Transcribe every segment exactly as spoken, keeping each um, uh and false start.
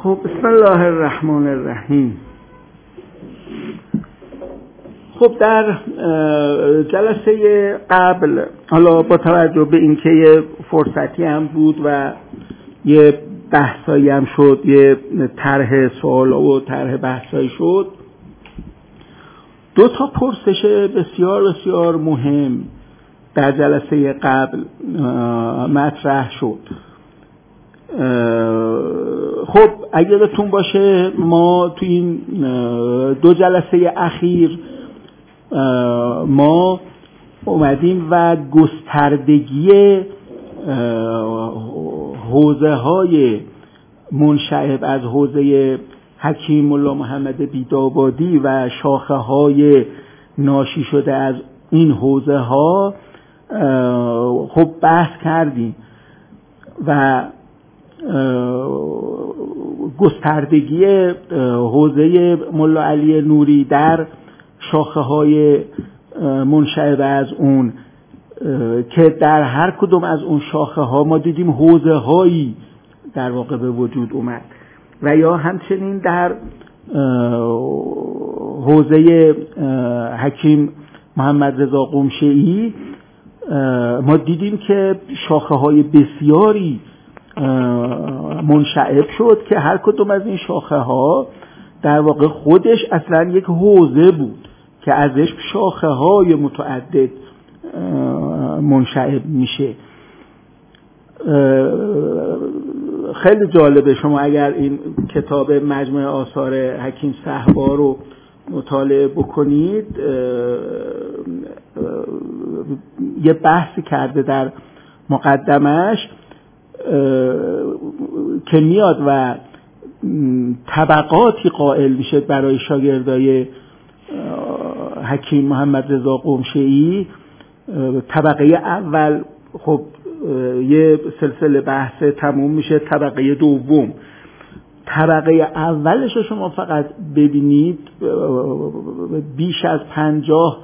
خب بسم الله الرحمن الرحیم. خب در جلسه قبل، حالا با توجه به اینکه یه فرصتی هم بود و یه بحثایی هم شد، یه طرح سوال و طرح بحثایی شد، دو تا پرسش بسیار بسیار مهم در جلسه قبل مطرح شد. خب اگه یادتون باشه ما تو این دو جلسه اخیر ما اومدیم و گستردگی حوزه های منشعب از حوزه حکیم ملا محمد بیدابادی و شاخه های ناشی شده از این حوزه ها خب بحث کردیم و گستردگی حوزه ملا علی نوری در شاخه های منشعب از اون که در هر کدوم از اون شاخه ها ما دیدیم حوزه هایی در واقع به وجود اومد و یا همچنین در حوزه حکیم محمد رضا قمشه‌ای ما دیدیم که شاخه های بسیاری منشعب شد که هر کدوم از این شاخه ها در واقع خودش اصلا یک حوزه بود که ازش شاخه های متعدد منشعب میشه. خیلی جالبه، شما اگر این کتاب مجموع آثار حکیم صهبا رو مطالعه بکنید، یه بحثی کرده در مقدمش که میاد و طبقاتی قائل میشه برای شاگردای حکیم محمد رضا قمشه‌ای. طبقه اول خب یه سلسله بحث تموم میشه، طبقه دوم طبقه اولش رو شما فقط ببینید بیش از پنجاه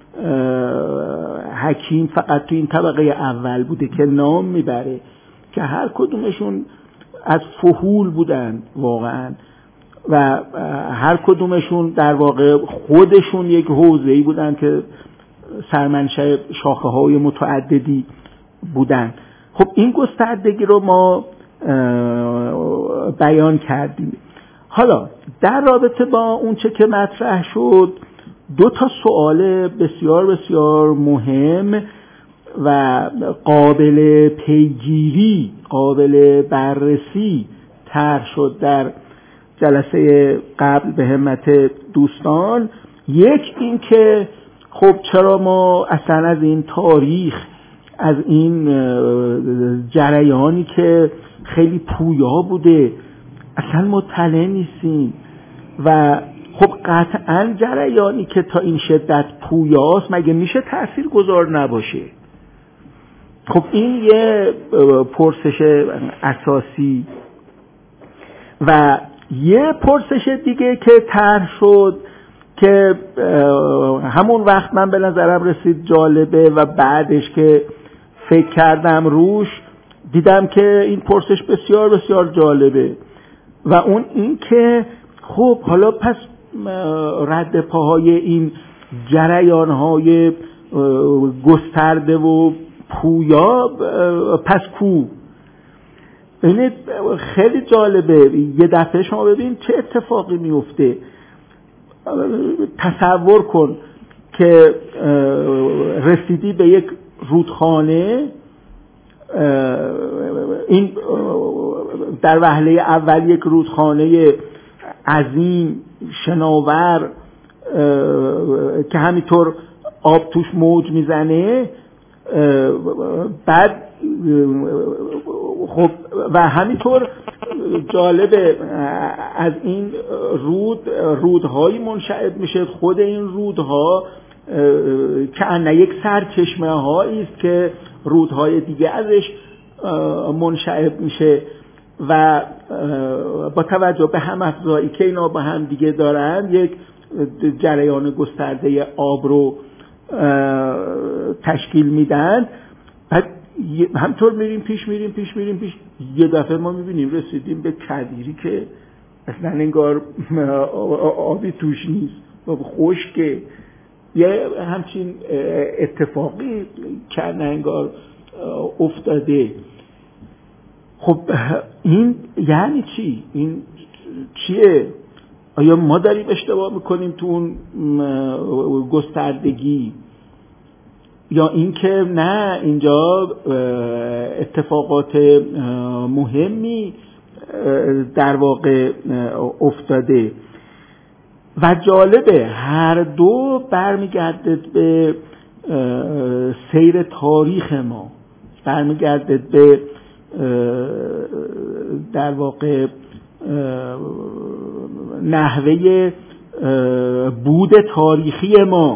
حکیم فقط تو این طبقه اول بوده که نام میبره که هر کدومشون از فحول بودن واقعا و هر کدومشون در واقع خودشون یک حوزه‌ای بودن که سرمنشأ شاخه های متعددی بودن. خب این گستردگی رو ما بیان کردیم. حالا در رابطه با اون چه که مطرح شد دو تا سوال بسیار بسیار مهم و قابل پیگیری، قابل بررسی طرح شد در جلسه قبل به همت دوستان. یک این که خب چرا ما اصلا از این تاریخ، از این جریانی که خیلی پویا بوده اصلا مطلع نیستیم و خب قطعا جریانی که تا این شدت پویاست مگه میشه تأثیر گذار نباشه؟ خب این یه پرسش اساسی. و یه پرسش دیگه که طرح شد که همون وقت من به نظرم رسید جالبه و بعدش که فکر کردم روش دیدم که این پرسش بسیار بسیار جالبه و اون این که خب حالا پس رد پاهای این جریان‌های گسترده و پویا پس کو؟ این خیلی جالبه. یه دفعه شما ببین چه اتفاقی میفته. تصور کن که رسیدی به یک رودخانه، این در وهله اول یک رودخانه عظیم شناور که همینطور آب توش موج میزنه، بعد خب و همینطور جالبه از این رود رودهایی منشعب میشه. خود این رودها که انه یک سرچشمه هایی است که رودهای دیگه ازش منشعب میشه و با توجه به هم افزایی که اینا با هم دیگه دارن یک جریان گسترده آب رو تشکیل میدن. بعد همطور میریم پیش میریم پیش میریم پیش یه دفعه ما میبینیم رسیدیم به کویری که اصلا انگار آبی توش نیست و خشکه، یه همچین اتفاقی کنه انگار افتاده. خب این یعنی چی؟ این چیه؟ آیا ما داریم اشتباه میکنیم تو اون گستردگی، یا اینکه نه اینجا اتفاقات مهمی در واقع افتاده؟ و جالبه هر دو برمیگرده به سیر تاریخ ما، برمیگرده به در واقع نحوه بود تاریخی ما.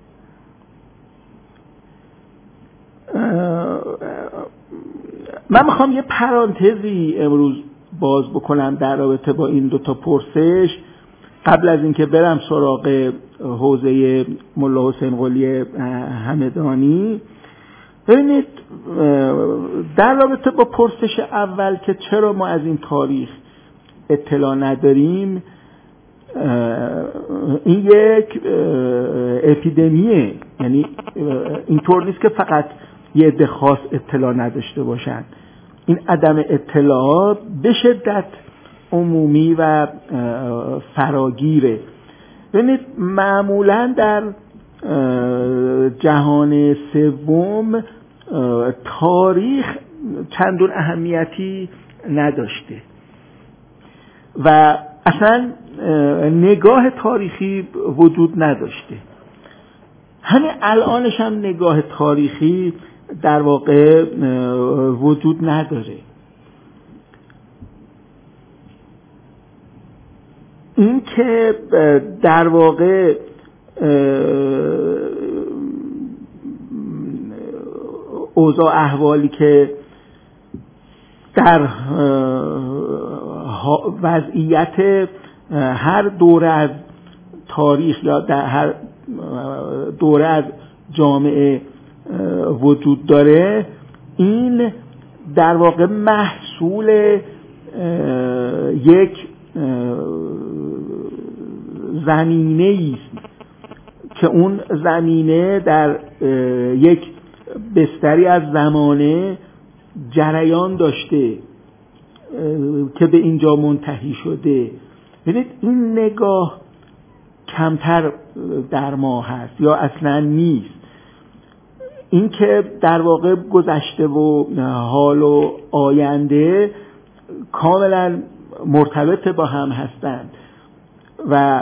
من میخوام یه پرانتزی امروز باز بکنم در رابطه با این دوتا پرسش قبل از اینکه برم سراغ حوزه ملا حسین قلی همدانی. ببینید در رابطه با پرسش اول که چرا ما از این تاریخ اطلاع نداریم، این یک اپیدمیه، یعنی اینطور نیست که فقط یه عده خاص اطلاع نداشته باشن. این عدم اطلاع به شدت عمومی و فراگیره. ببینید معمولا در جهان سوم تاریخ چندون اهمیتی نداشته و اصلا نگاه تاریخی وجود نداشته. همین الانش هم نگاه تاریخی در واقع وجود نداره. این که در واقع اوضاع احوالی که در وضعیت هر دوره از تاریخ یا در هر دوره از جامعه وجود داره، این در واقع محصول یک زمینه است که اون زمینه در یک بستری از زمانه جریان داشته که به اینجا منتهی شده. ببینید این نگاه کمتر در ما هست یا اصلا نیست. این که در واقع گذشته و حال و آینده کاملا مرتبط با هم هستند و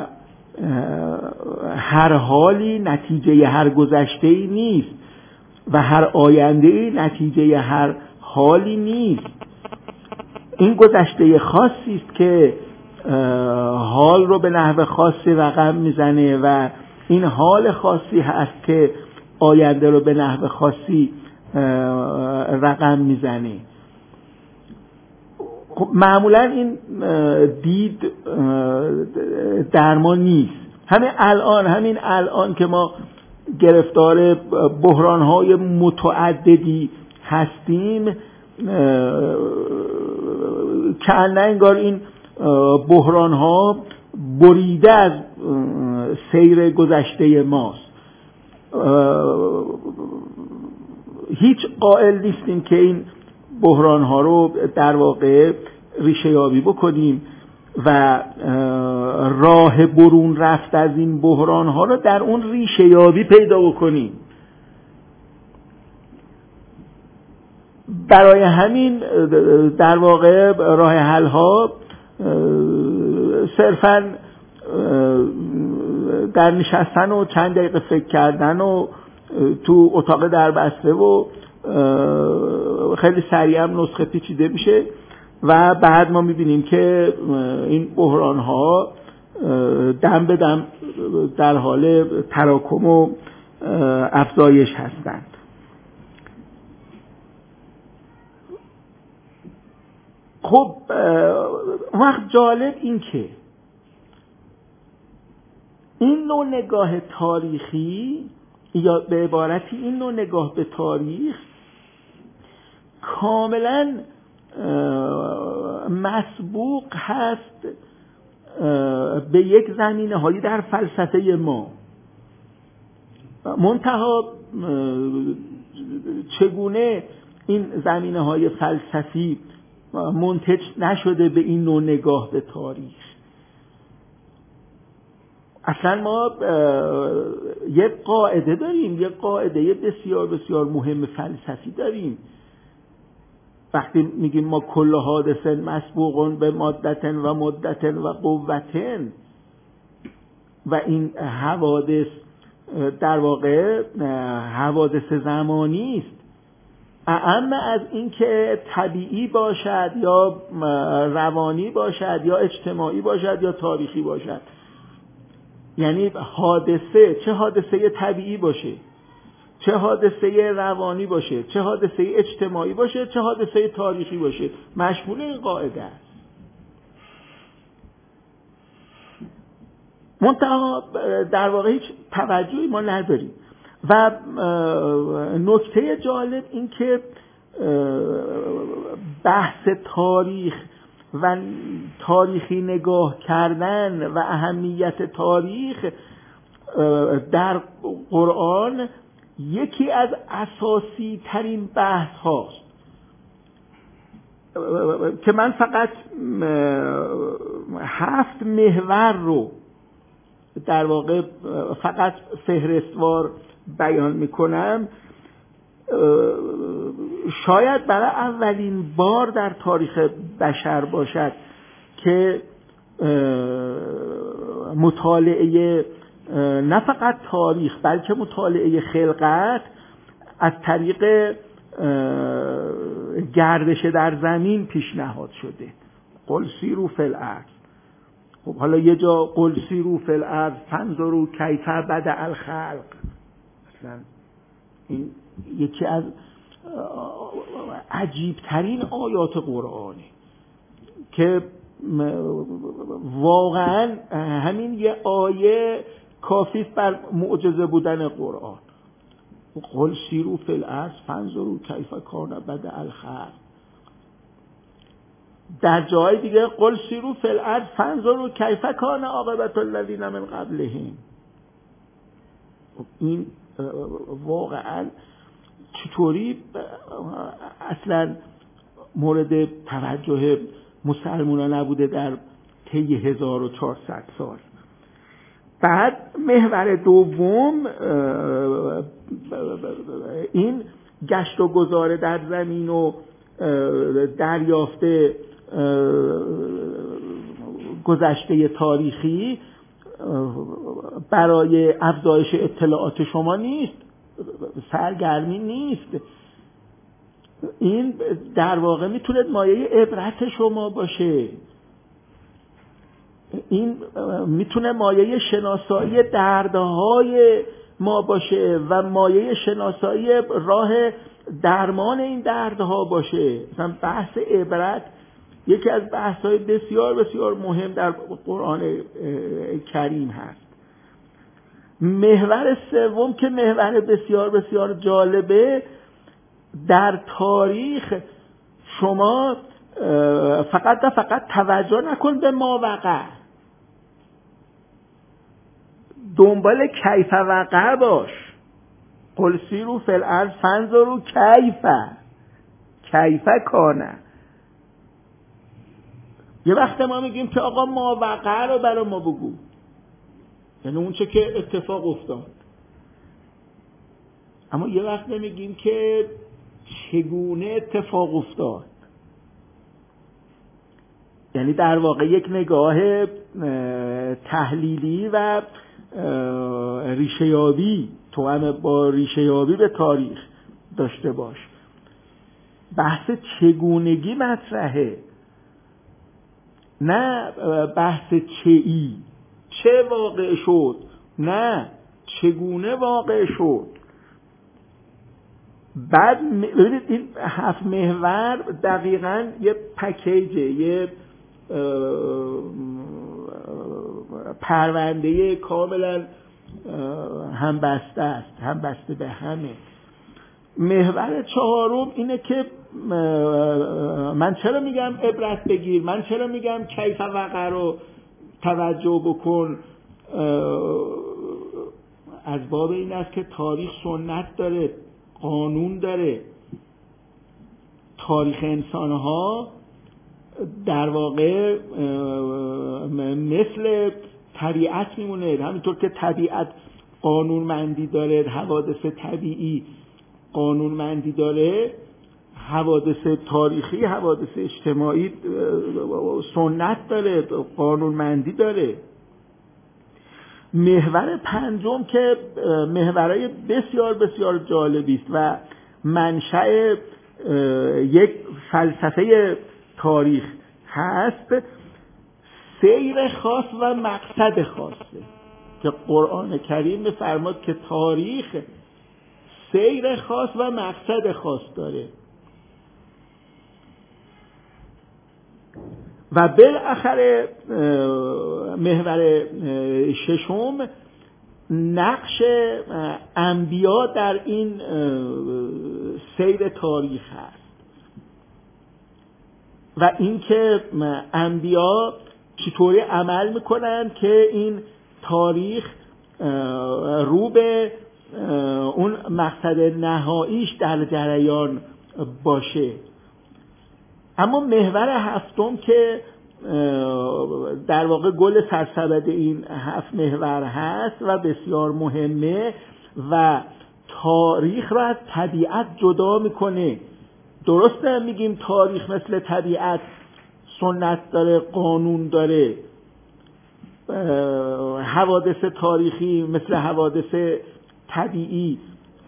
هر حالی نتیجه هر گذشته‌ای نیست و هر آینده‌ای نتیجه هر حالی نیست. این گذشته خاصی است که حال رو به نحو خاصی رقم میزنه و این حال خاصی هست که آینده رو به نحو خاصی رقم میزنه. خب معمولا این دید در ما نیست. همین الان همین الان که ما گرفتار بحران‌های متعددی هستیم، کأنه انگار این بحران‌ها بریده از سیر گذشته ماست. هیچ قائل نیستیم که این بحران‌ها رو در واقع ریشه یابی بکنیم و راه برون رفت از این بحران‌ها رو در اون ریشه یابی پیدا بکنیم. برای همین در واقع راه حل ها صرفاً در نشستن و چند دقیقه فکر کردن و تو اتاق دربسته و خیلی سریع هم نسخه پیچیده میشه و بعد ما میبینیم که این بحران ها دم به دم در حال تراکم و افزایش هستند. خب وقت جالب این که این نوع نگاه تاریخی یا به عبارتی این نوع نگاه به تاریخ کاملا مسبوق هست به یک زمینه هایی در فلسفه ما، منتها چگونه این زمینه های فلسفی منتج نشده به این نوع نگاه به تاریخ. اصلا ما یک قاعده داریم، یک قاعده بسیار بسیار مهم فلسفی داریم. وقتی میگیم ما کل حادث مسبوقون به مادتن و مدتن و قوتن، و این حوادث در واقع حوادث زمانی است، اعم از این که طبیعی باشد یا روانی باشد یا اجتماعی باشد یا تاریخی باشد. یعنی حادثه، چه حادثه طبیعی باشه، چه حادثه روانی باشه، چه حادثه اجتماعی باشه، چه حادثه تاریخی باشه، مشمول این قاعده است. منتها در واقع هیچ توجهی ما نداریم. و نکته جالب این که بحث تاریخ و تاریخی نگاه کردن و اهمیت تاریخ در قرآن یکی از اساسی ترین بحث هاست که من فقط هفت محور رو در واقع فقط فهرستوار بیان میکنم. شاید برای اولین بار در تاریخ بشر باشد که مطالعه نه فقط تاریخ بلکه مطالعه خلقت از طریق گردش در زمین پیشنهاد شده. قل سیروا فی الارض. خب حالا یه جا قل سیروا فی الارض فانظروا کیف بدأ الخلق، مثلا این یکی از عجیبترین آیات قرآنه که واقعا همین یه آیه کافی است بر معجزه بودن قرآن. قل سیروا فی الارض فانظروا کیف کان بدأ الخلق. در جای دیگه قل سیروا فی الارض فانظروا کیف کان عاقبة الذین من قبلهم. این واقعا چطوری اصلا مورد توجه مسلمانان نبوده در طی هزار و چهارصد سال. بعد محور دوم این گشت و گذار در زمین و دریافت گذشته تاریخی برای افزایش اطلاعات شما نیست، سرگرمی نیست. این در واقع میتونه مایه عبرت شما باشه. این میتونه مایه شناسایی دردهای ما باشه و مایه شناسایی راه درمان این دردها باشه. مثلا بحث عبرت یکی از بحث‌های بسیار بسیار مهم در قرآن کریم هست. محور سوم که محور بسیار بسیار جالبه، در تاریخ شما فقط و فقط توجه نکن به ما وقع، دنبال کیف وقع باش. قل سیروا فی الارض فانظروا کیف کیف کان. یه وقت ما میگیم که آقا ما وقع رو برای ما بگو، یعنی اون چه که اتفاق افتاد. اما یه وقت نمیگیم که چگونه اتفاق افتاد. یعنی در واقع یک نگاه تحلیلی و ریشه‌یابی، توأم با ریشه‌یابی به تاریخ داشته باش. بحث چگونگی مطرحه، نه بحث چه‌ای، چه واقع شد، نه چگونه واقع شد. بعد ببینید این هفت محور دقیقاً یه پکیجه، یه پرونده کاملا هم بسته است، هم بسته به همه. محور چهارم اینه که من چرا میگم عبرت بگیر، من چرا میگم کیف وقع رو توجه بکن از باب این است که تاریخ سنت داره، قانون داره. تاریخ انسانها در واقع مثل طبیعت میمونه. همینطور که طبیعت قانونمندی داره، حوادث طبیعی قانونمندی داره، حوادث تاریخی، حوادث اجتماعی سنت داره، قانونمندی داره. محور پنجم که محورهای بسیار بسیار جالبی است و منشأ یک فلسفه تاریخ هست، سیر خاص و مقصد خاصه که قرآن کریم می‌فرماد که تاریخ سیر خاص و مقصد خاص داره. و بالاخره محور ششم نقش انبیا در این سیر تاریخ هست و اینکه انبیا چطوری عمل میکنن که این تاریخ رو به اون مقصد نهاییش در جریان باشه. اما محور هفتم که در واقع گل سرسبد این هفت محور هست و بسیار مهمه و تاریخ را از طبیعت جدا میکنه. درسته میگیم تاریخ مثل طبیعت سنت داره، قانون داره. حوادث تاریخی مثل حوادث طبیعی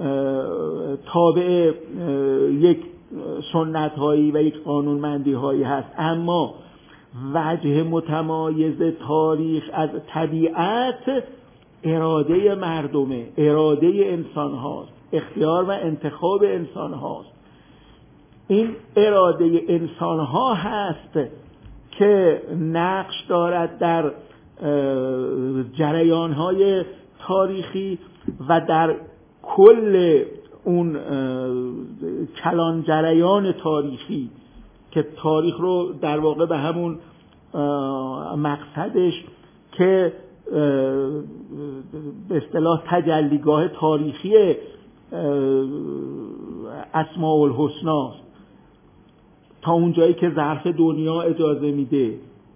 تابع یک سنت هایی و یک قانونمندی هایی هست، اما وجه متمایز تاریخ از طبیعت اراده مردمه، اراده انسان هاست، اختیار و انتخاب انسان هاست. این اراده انسان ها هست که نقش دارد در جریان های تاریخی و در کل اون کلان جریان تاریخی که تاریخ رو در واقع به همون مقصدش که به اصطلاح تجلیگاه تاریخی اسماء الحسنا است، تا اون جایی که ظرف دنیا اجازه میده.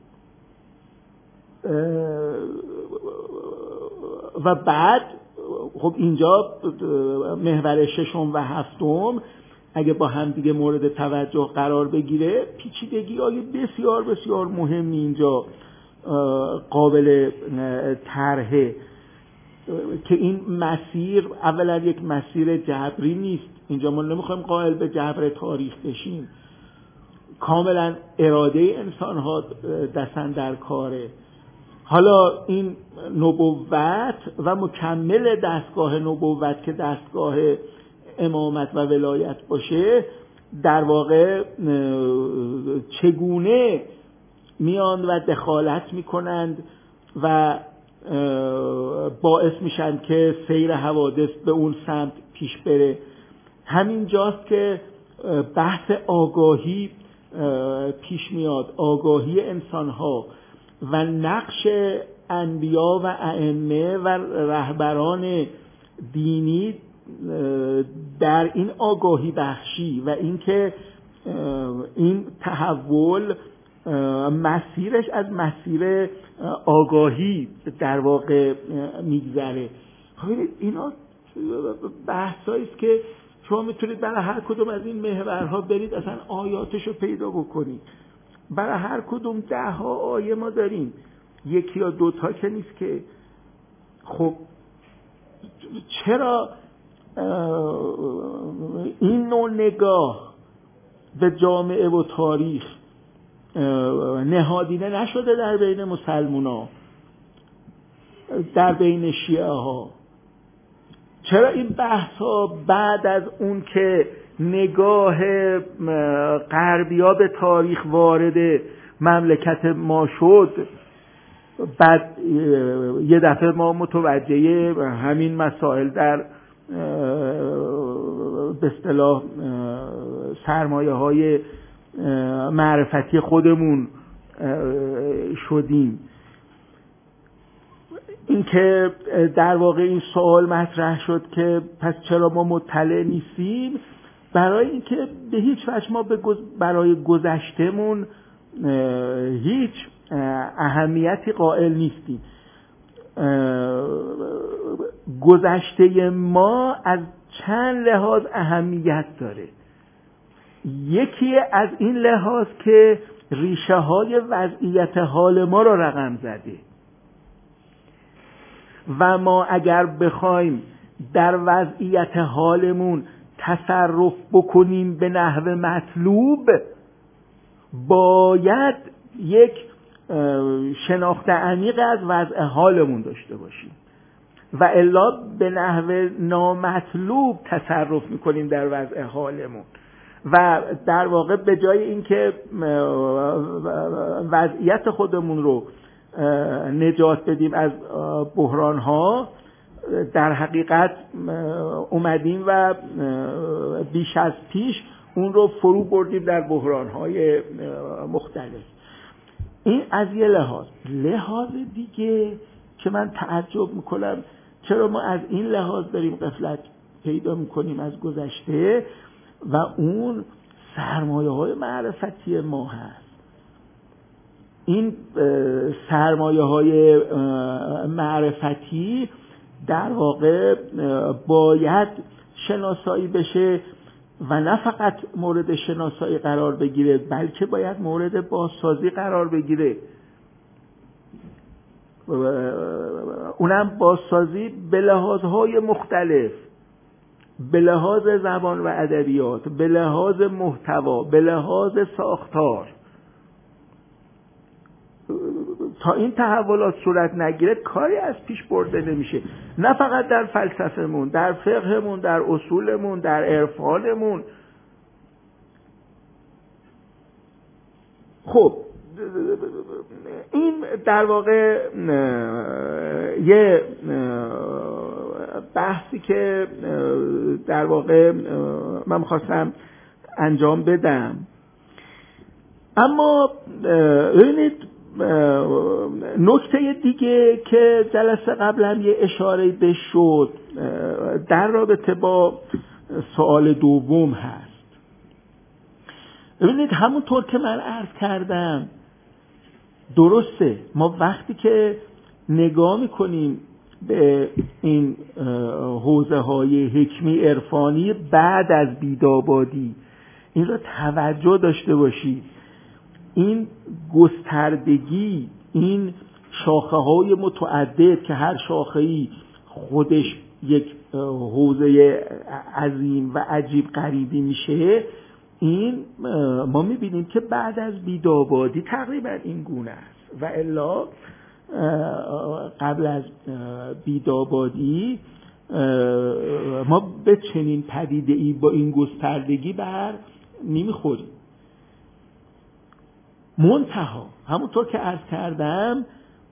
و بعد خب اینجا محور ششم و هفتم اگه با هم دیگه مورد توجه قرار بگیره، پیچیدگی های بسیار بسیار مهمی اینجا قابل طرحه که این مسیر اولا یک مسیر جبری نیست. اینجا ما نمیخوایم قائل به جبر تاریخ بشیم، کاملا اراده انسان ها دستن در کاره. حالا این نبوت و مکمل دستگاه نبوت که دستگاه امامت و ولایت باشه، در واقع چگونه میان و دخالت میکنند و باعث میشن که سیر حوادث به اون سمت پیش بره. همین جاست که بحث آگاهی پیش میاد، آگاهی انسانها و نقش انبیا و ائمه و رهبران دینی در این آگاهی بخشی و اینکه این تحول مسیرش از مسیر آگاهی در واقع میگذره. اینا بحثایی است که شما میتونید برای هر کدوم از این محورها برید اصلا آیاتش رو پیدا بکنید. برای هر کدوم ده ها آیه ما داریم، یکی یا دوتا که نیست که. خب چرا این نوع نگاه به جامعه و تاریخ نهادینه نشده در بین مسلمونا، در بین شیعه ها؟ چرا این بحث ها بعد از اون که نگاه غربی‌ها به تاریخ وارد مملکت ما شد، بعد یه دفعه ما متوجه همین مسائل در به اصطلاح سرمایه های معرفتی خودمون شدیم؟ اینکه در واقع این سوال مطرح شد که پس چرا ما مطلع نیستیم، برای اینکه به هیچ وجه ما به برای گذشتمون هیچ اهمیتی قائل نیستیم. گذشته ما از چند لحاظ اهمیت داره. یکی از این لحاظ که ریشه های وضعیت حال ما را رقم زده و ما اگر بخوایم در وضعیت حالمون تصرف بکنیم به نحو مطلوب، باید یک شناخت عمیق از وضع حالمون داشته باشیم و الا به نحو نامطلوب تصرف میکنیم در وضع حالمون و در واقع به جای اینکه وضعیت خودمون رو نجات بدیم از بحران‌ها، در حقیقت اومدیم و بیش از پیش اون رو فرو بردیم در بحران‌های مختلف. این از یه لحاظ. لحاظ دیگه که من تعجب میکنم چرا ما از این لحاظ داریم غفلت پیدا میکنیم از گذشته و اون سرمایه‌های معرفتی ما هست. این سرمایه‌های معرفتی در واقع باید شناسایی بشه و نه فقط مورد شناسایی قرار بگیره، بلکه باید مورد بازسازی قرار بگیره. اونم بازسازی به لحاظهای مختلف، به لحاظ زبان و ادبیات، به لحاظ محتوا، به لحاظ ساختار. تا این تحولات صورت نگیره کاری از پیش برده نمیشه، نه فقط در فلسفهمون، در فقهمون، در اصولمون، در عرفانمون. خب این در واقع یه بحثی که در واقع من می‌خواستم انجام بدم. اما ببینید نکته دیگه که جلسه قبل هم یه اشاره بهش شد در رابطه با سوال دوم هست. ببینید همونطور که من عرض کردم، درسته ما وقتی که نگاه میکنیم به این حوزه های حکمی عرفانی بعد از بیدابادی، این را توجه داشته باشید، این گستردگی، این شاخه های متعدد که هر شاخه‌ای خودش یک حوزه عظیم و عجیب غریبی میشه، این ما میبینیم که بعد از بیدابادی تقریبا این گونه است و الا قبل از بیدابادی ما به چنین پدیده‌ای با این گستردگی بر نمیخوریم. منتها همونطور که عرض کردم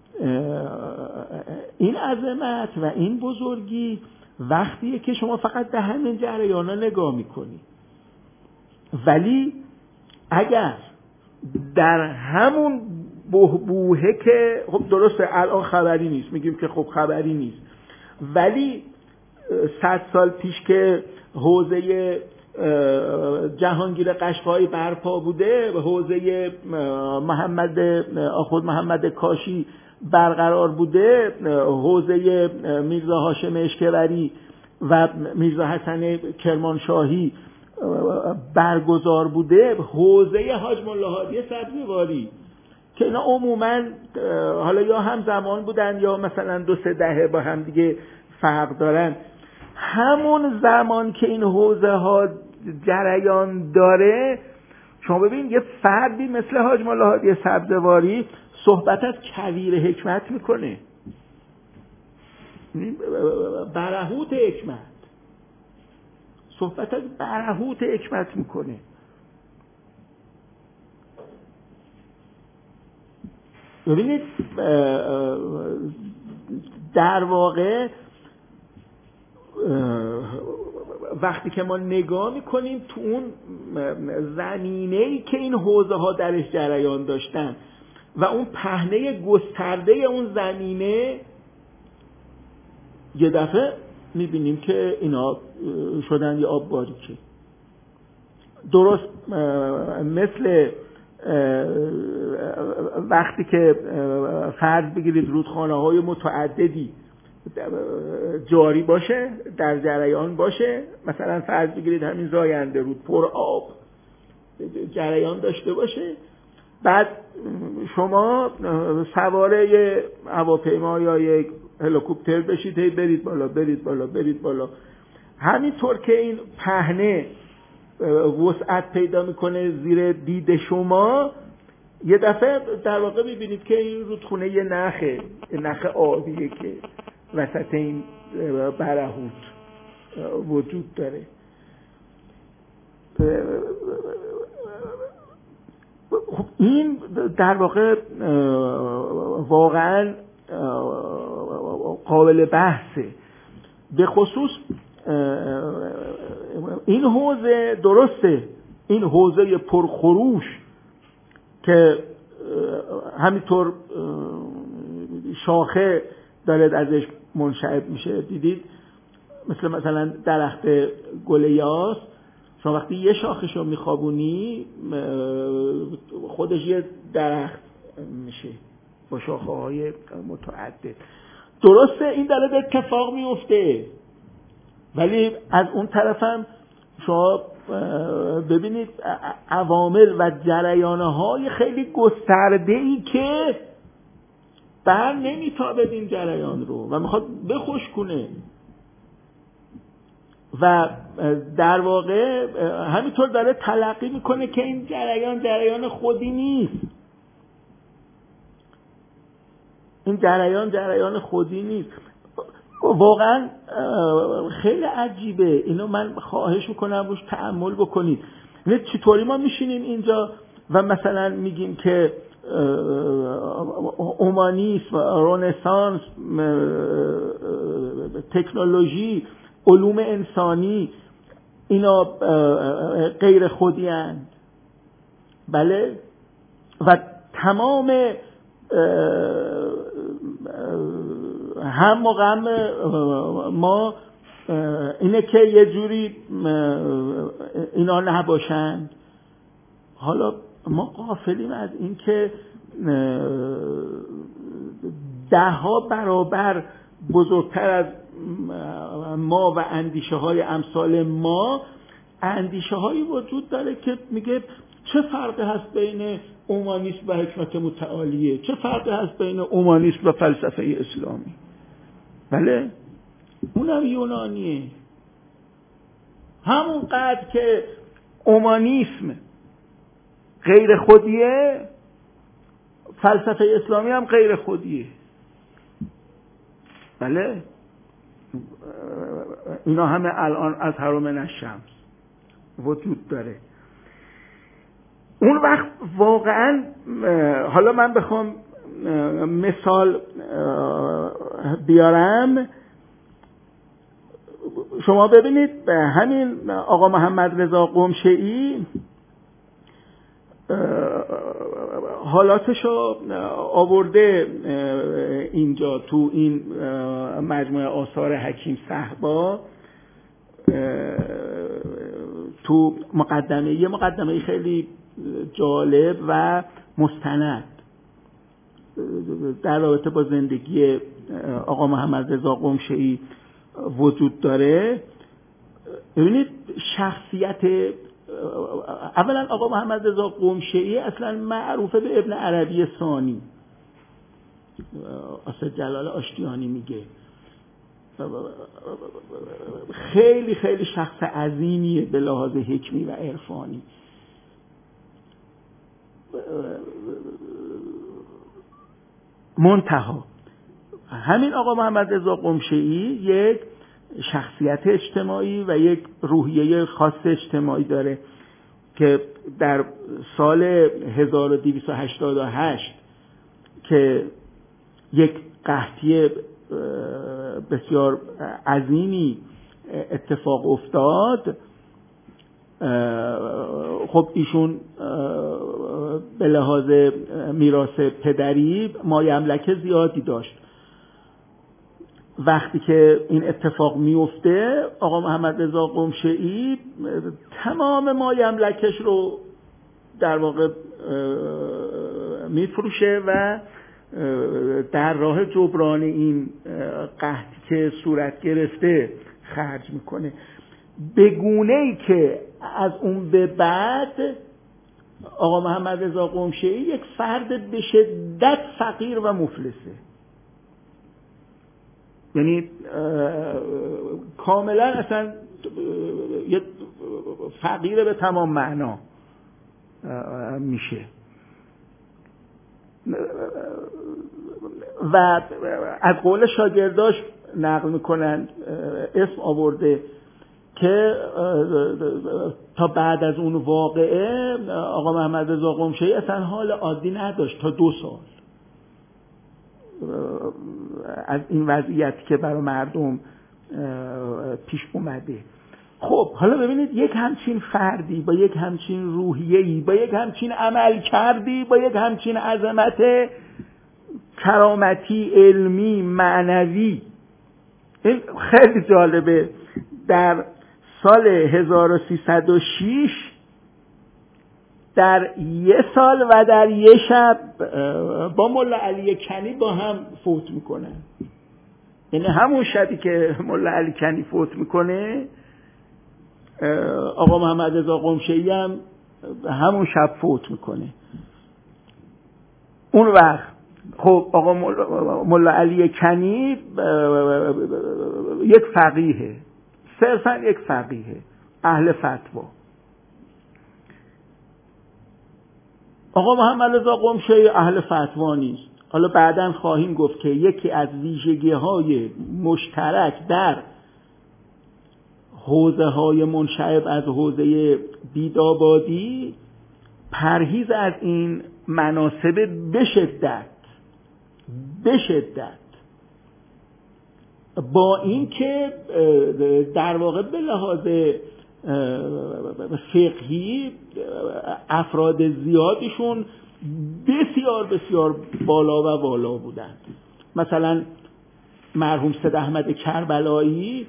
این عظمت و این بزرگی وقتیه که شما فقط به همین جریانا نگاه میکنی، ولی اگر در همون بحبوحه که خب درسته الان خبری نیست، میگیم که خب خبری نیست، ولی صد سال پیش که حوزه جهانگیر قشقایی برپا بوده و حوزه محمد آخوند محمد کاشی برقرار بوده، حوزه میرزا هاشم اشکوری و میرزا حسن کرمانشاهی برگزار بوده، حوزه حاج ملا هادی سبزواری که اینا عموما حالا یا هم زمان بودن یا مثلا دو سه دهه با هم دیگه فرق دارن، همون زمان که این حوزه ها جریان داره، شما ببین یه فردی مثل حاج ملا هادی سبزواری صحبت از کویر حکمت میکنه، برهوت حکمت، صحبت از برهوت حکمت میکنه. ببینید در واقع وقتی که ما نگاه میکنیم تو اون زمینه‌ای که این حوزه ها درش جریان داشتن و اون پهنه گسترده اون زمینه، یه دفعه میبینیم که اینا شدن یه آب باریکه. درست مثل وقتی که فرض بگیرید رودخانه های متعددی جاری باشه، در جریان باشه، مثلا فرض بگیرید همین زاینده رود پر آب جریان داشته باشه، بعد شما سوار یه هواپیما یا یک هلیکوپتر بشید، هی برید بالا برید بالا برید بالا، همینطور که این پهنه وسعت پیدا میکنه زیر دید شما، یه دفعه در واقع میبینید که این رودخونه یه نخه، یه نخ آبیه که وسط این برهوت وجود داره. این در واقع واقعا قابل بحثه. به خصوص این حوزه، درسته این حوزه پرخروش که همینطور شاخه داره ازش منشعب میشه، دیدید مثل مثلا درخت گل یاس، شما وقتی یه شاخشو میخوابونی خودش یه درخت میشه با شاخه های متعدد. درسته این داره به اتفاق میفته، ولی از اون طرف هم شما ببینید عوامل و جریانهای خیلی گسترده‌ای که بر نمیتابد این جریان رو و میخواد بخشکونه و در واقع همینطور داره تلقی میکنه که این جریان جریان خودی نیست، این جریان جریان خودی نیست. واقعا خیلی عجیبه، اینو من خواهش میکنم روش تأمل بکنید. یعنی چطوری ما میشینیم اینجا و مثلا میگیم که اومانیسم، رنسانس، تکنولوژی، علوم انسانی اینا غیر خودی هستند. بله، و تمام هم و غم ما اینه که یه جوری اینا نباشند. حالا ما غافلیم از این که ده ها برابر بزرگتر از ما و اندیشه های امثال ما اندیشه هایی وجود داره که میگه چه فرقی هست بین اومانیسم و حکمت متعالیه، چه فرقی هست بین اومانیسم و فلسفه اسلامی. بله، اونم یونانیه. همون قدر که اومانیسم غیر خودیه، فلسفه اسلامی هم غیر خودیه. بله، اینا همه الان از هر من الشمس وجود داره. اون وقت واقعا حالا من بخوام مثال بیارم، شما ببینید همین آقا محمد رضا قمشه‌ای حالاتشو آورده اینجا تو این مجموعه آثار حکیم صهبا، تو مقدمه، یه مقدمه خیلی جالب و مستند در رابطه با زندگی آقا محمد رضا قمشه‌ای وجود داره. ببینید شخصیت، اولا آقا محمد رضا قمشه‌ای اصلا معروفه به ابن عربی ثانی، اسد جلال آشتیانی میگه خیلی خیلی شخص عظیمیه به لحاظ حکمی و عرفانی. منتها همین آقا محمد رضا قمشه‌ای یک شخصیت اجتماعی و یک روحیه خاص اجتماعی داره که در سال هزار و دویست و هشتاد و هشت که یک قحطی بسیار عظیمی اتفاق افتاد، خب ایشون به لحاظ میراث پدری مایملک زیادی داشت وقتی که این اتفاق میفته آقا محمد رضا قمشه‌ای تمام مایملکش رو در واقع میفروشه و در راه جبران این قحطی که صورت گرفته خرج میکنه، به گونه‌ای که از اون به بعد آقا محمد رضا قمشه‌ای یک فرد به شدت فقیر و مفلسه. یعنی کاملا اصلا یه فقیر به تمام معنا میشه و از قول شاگرداش نقل میکنن، اسم آورده که تا بعد از اون واقعه آقا محمد رضا قمشه‌ای اصلا حال عادی نداشت تا دو سال از این وضعیتی که برای مردم پیش اومده. خب حالا ببینید یک همچین فردی با یک همچین روحیه‌ای، با یک همچین عمل کردی، با یک همچین عظمت کرامتی، علمی، معنوی، این خیلی جالبه. در سال هزار و سیصد و شش در یه سال و در یه شب با ملا علی کنی با هم فوت میکنن. یعنی همون شبی که ملا علی کنی فوت میکنه آقا محمد رضا قمشه‌ای هم همون شب فوت میکنه. اون وقت خب آقا ملا علی کنی یک فقیهه، صرفا یک فقیهه، اهل فتوا. آقا محمد رضا قمشه‌ای اهل فتوا نیست. حالا بعداً خواهیم گفت که یکی از ویژگی‌های مشترک در حوزه‌های منشعب از حوزه دیدآبادی پرهیز از این مناصب به شدت به شدت با اینکه در واقع به لحاظ فقهی افراد زیادشون بسیار بسیار بالا و بالا بودند. مثلا مرحوم سید احمد کربلایی،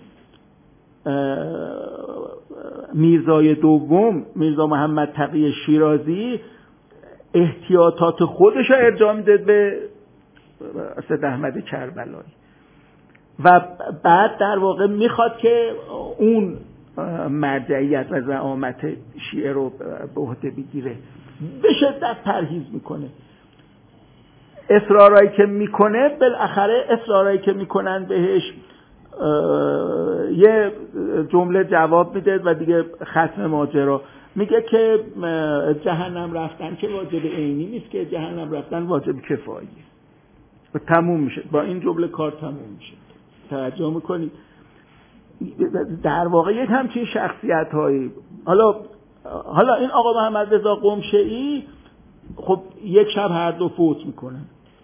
میرزای دوم میرزا محمد تقی شیرازی احتیاطات خودش رو ارجاع میداد به سید احمد کربلایی و بعد در واقع میخواد که اون مرجعیت و زعامت شیعه رو به عهده بگیره. به شدت پرهیز میکنه. اصرارایی که میکنه بالاخره اصرارایی که میکنن بهش یه جمله جواب میده و دیگه ختم ماجرا. میگه که جهنم رفتن که واجب عینی نیست، که جهنم رفتن واجب کفاییه و تموم میشه. با این جمله کار تموم میشه. توجه میکنید؟ در واقع یک همچین شخصیت هایی. حالا حالا این آقا محمد رضا قمشه‌ای خب یک شب هر دو فوت میکنن.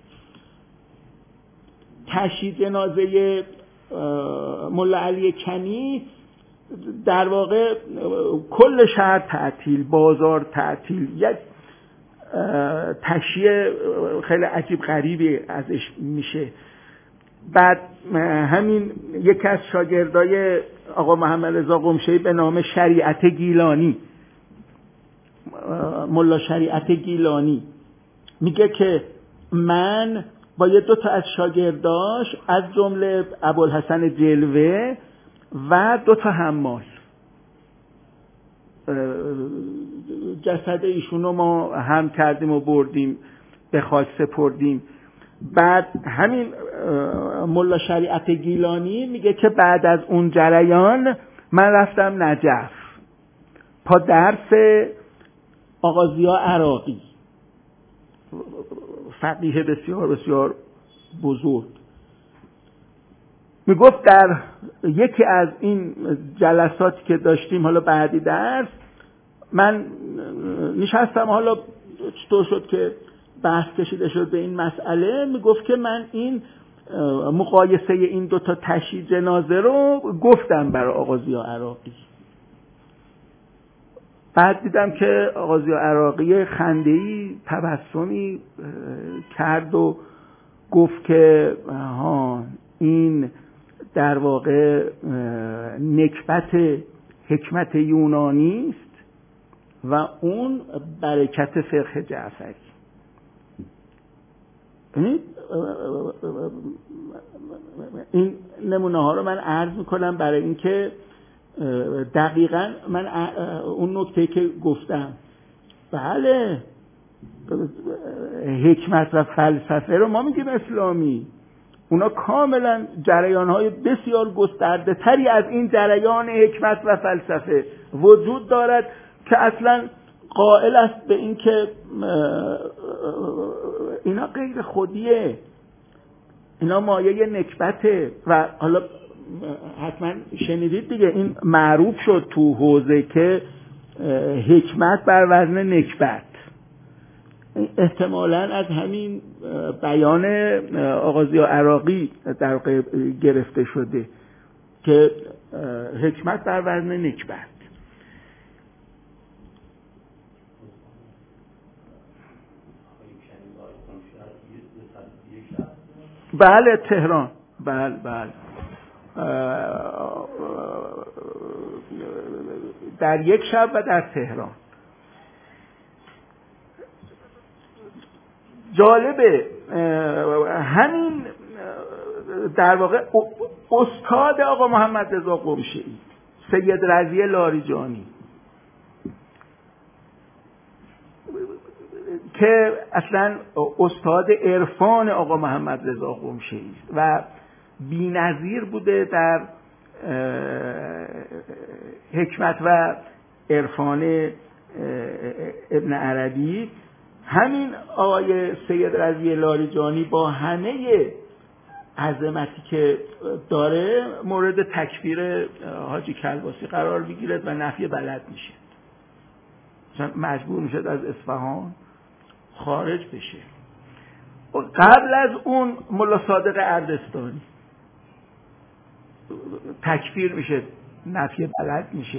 تشییع جنازه ملا علی کنی در واقع کل شهر تعطیل، بازار تعطیل، یک تشییع خیلی عجیب غریبی ازش میشه. بعد همین یکی از شاگردای آقا محمد رضا قمشه‌ای به نام شریعت گیلانی، ملا شریعت گیلانی، میگه که من با یه دو تا از شاگرداش از جمله ابوالحسن جلوه و دو تا حمال جسد ایشونو ما هم کردیم و بردیم به خاک سپردیم. بعد همین ملا شریعت گیلانی میگه که بعد از اون جریان من رفتم نجف پا درس آقا ضیا عراقی، فقیه بسیار بسیار بزرگ. میگفت در یکی از این جلساتی که داشتیم، حالا بعدی درس، من نشستم، حالا چطور شد که بحث کشیده شد به این مسئله. میگفت که من این مقایسه این دوتا تشییع جنازه رو گفتم برای آقا ضیا عراقی. بعد دیدم که آقا ضیا عراقی خنده‌ای تبسمی کرد و گفت که ها این در واقع نکبت حکمت یونانی است و اون برکت فقه جعفری. این نمونه ها رو من عرض میکنم برای اینکه دقیقاً من اون نکته که گفتم، بله حکمت و فلسفه رو ما میگیم اسلامی، اونا کاملا جریان های بسیار گسترده تری از این جریان حکمت و فلسفه وجود دارد که اصلا قائل است به این که اینا غیر خودیه، اینا مایه نکبته. و حالا حتما شنیدید دیگه، این معروف شد تو حوزه که حکمت بر وزن نکبت، احتمالاً از همین بیان آقا ضیا عراقی در واقع گرفته شده که حکمت بر وزن نکبت. بله تهران، بله بله در یک شب و در تهران. جالبه همین در واقع استاد آقا محمد رضا قمشه‌ای، سید رضی لاریجانی، که اصلا استاد عرفان آقا محمد رضا قمشه‌ای و بی‌نظیر بوده در حکمت و عرفان ابن عربی، همین آقای سید رضی لاریجانی با همه عظمتی که داره مورد تکفیر حاجی کلباسی قرار میگیرد و نفی بلد میشه، مجبور میشه از اصفهان خارج بشه. قبل از اون ملا صادق اردستانی تکفیر میشه، نفی بلد میشه.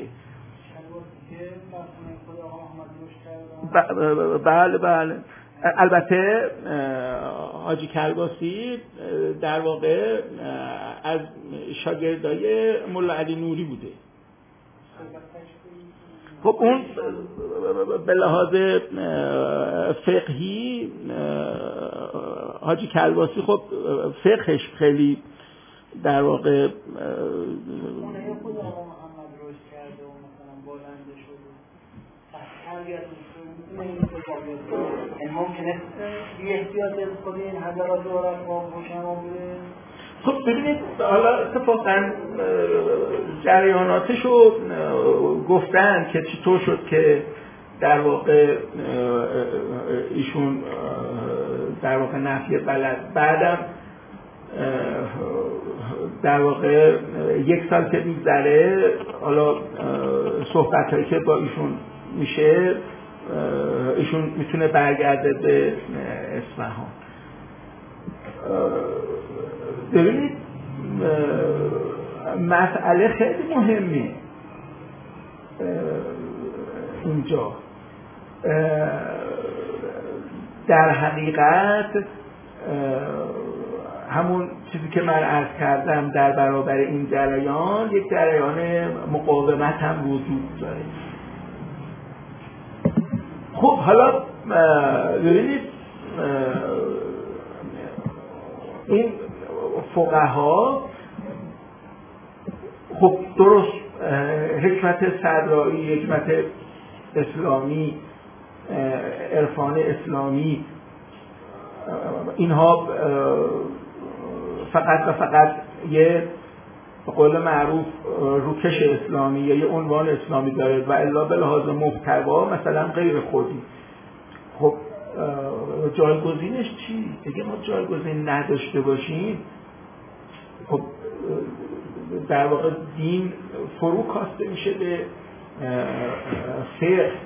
بله بله البته حاجی کلباسی در واقع از شاگردای ملا علی نوری بوده. خب اون به لحاظ فقهی حاجی کلباسی خب فقهش خیلی در واقع ممکنه بی احتیاط خود این حضرات رو با روشن‌ها بوده. خب ببینید حالا اتفاقاً جریاناتشو گفتن که چطور شد که در واقع ایشون در واقع نفی بلد، بعدم در واقع یک سال که میگذره حالا صحبت‌هایی که با ایشون میشه، ایشون میتونه برگرده به اصفهان. ببینید مسئله خیلی مهمه اینجا. در حقیقت همون چیزی که من عرض کردم در برابر این جریان، یک جریان مقاومت هم وجود داره. خب حالا ببینید این فقها خب درست حکمت صدرایی، حکمت اسلامی، عرفان اسلامی، اینها فقط و فقط یه به قول معروف روکش اسلامی یا یه عنوان اسلامی داره و الا به لحاظ محتوا مثلا غیر خودی. خب جایگزینش چی؟ اگه ما جایگزین نداشته باشیم خب در واقع دین فرو کاسته میشه به فقه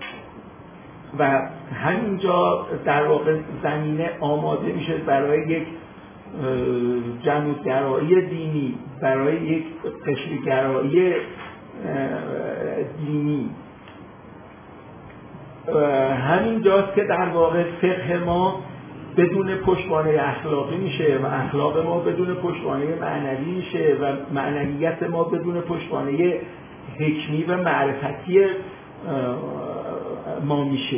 و همینجا در واقع زمینه آماده میشه برای یک جمع‌گرایی دینی، برای یک قشرگرایی دینی. همین جاست که در واقع فقه ما بدون پشتوانه اخلاقی میشه و اخلاق ما بدون پشتوانه معنوی میشه و معنویت ما بدون پشتوانه حکمی و معرفتی ما میشه.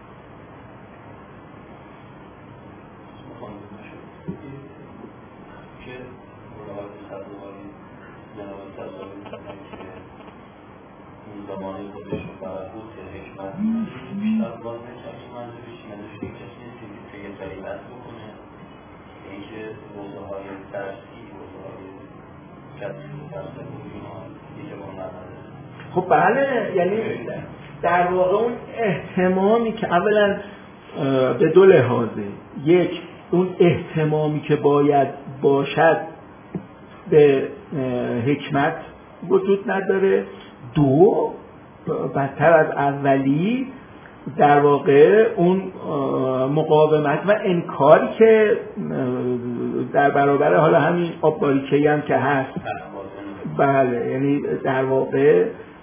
زمانه خودش رو برخود حکمت بیشتر باز نشد که منظورش نداشت که کسی نیستی که یه طریقت بکنه اینکه حوزه های درسی حوزه های کسی درسته بودینا دیگه با نداره. خب بله، یعنی در واقع اون اهتمامی که اولا به دو لحاظه، یک اون اهتمامی که باید باشد به حکمت وجود نداره، دو بدتر از اولی در واقع اون مقاومت و انکاری که در برابر حالا همین آب باریکه‌ای هم که هست، بله یعنی در واقع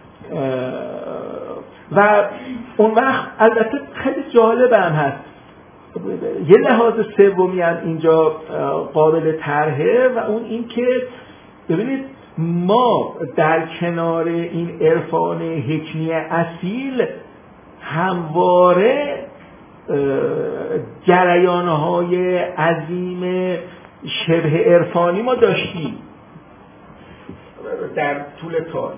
و اون وقت البته خیلی جالب هم هست یه لحاظ سومی هم اینجا قابل طرحه و اون این که ببینید ما در کنار این عرفان حکمی اصیل همواره جریان‌های عظیم شبه عرفانی ما داشتیم در طول تاریخ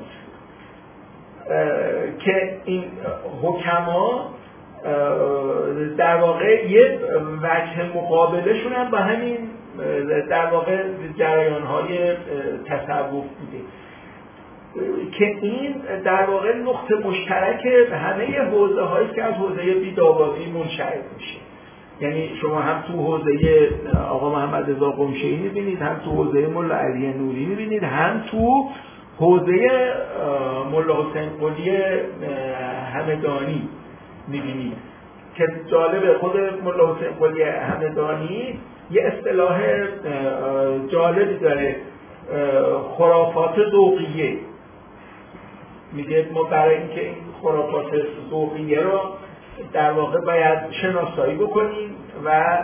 که این حکما در واقع یه وجه مقابلشون هم با همین در واقع جریان‌های تصوف بوده که این در واقع نقطه مشترک همه حوزه‌هایی که از حوزه بیداوایی منشأ میشه. یعنی شما هم تو حوزه آقا محمد رضا قمشه‌ای می‌بینید، هم تو حوزه ملا علی نوری می‌بینید، هم تو حوزه ملا حسین قلی همدانی می‌بینید که جالب خود ملا حسین قلی همدانی یه اصطلاح جالبی داره، خرافات ذوقیه. میگه ما برای اینکه این خرافات ذوقیه رو در واقع باید شناسایی بکنیم و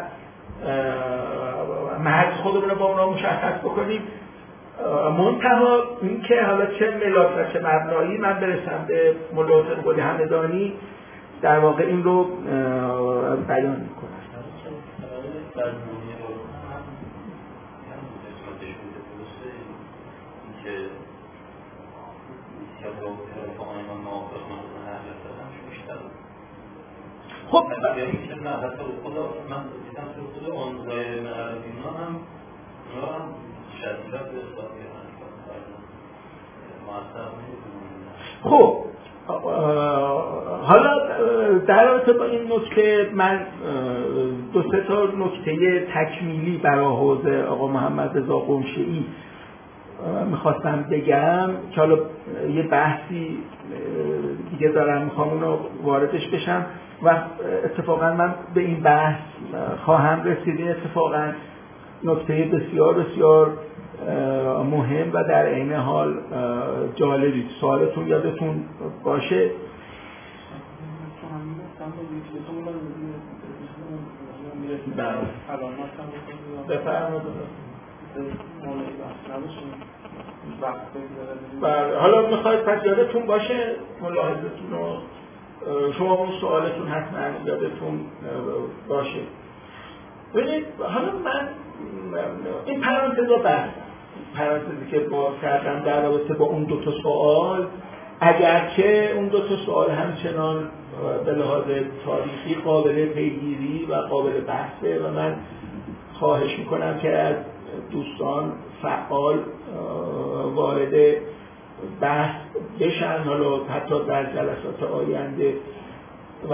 مرز خودمون رو با اونا مشخص بکنیم، منتها این که حالا چه ملاک و چه مبنایی من برسم به ملا حسین قلی همدانی در واقع این رو بیان میکنم. خب نه حتی خدا من دیدم که خود آنزای معرفینا هم اونا هم شدیدت به اصلاحی هم خب حالا در رابطه با این نکته من دو سه تا نکته تکمیلی برای حوزه آقا محمد رضا قمشه‌ای میخواستم بگم که حالا یه بحثی دیگه دارم میخوام اونو واردش بشم و اتفاقا من به این بحث خواهم رسید. اتفاقا نکته بسیار بسیار مهم و در عین حال جالبی، سوالتون یادتون باشه. بفرمایید. بله حالا میخواید پس یادتون باشه ملاحظتون رو، شما اون سوالتون حتما یادتون باشه. ببینید حالا من این پرانتز رو بستم، پرانتزی که باز کردم در رابطه با اون دو تا سوال، اگرچه اون دو تا سوال همچنان به لحاظ تاریخی قابل پیگیری و قابل بحثه و من خواهش میکنم که از دوستان فعال وارد بحث بشن، حالا حتی در جلسات آینده و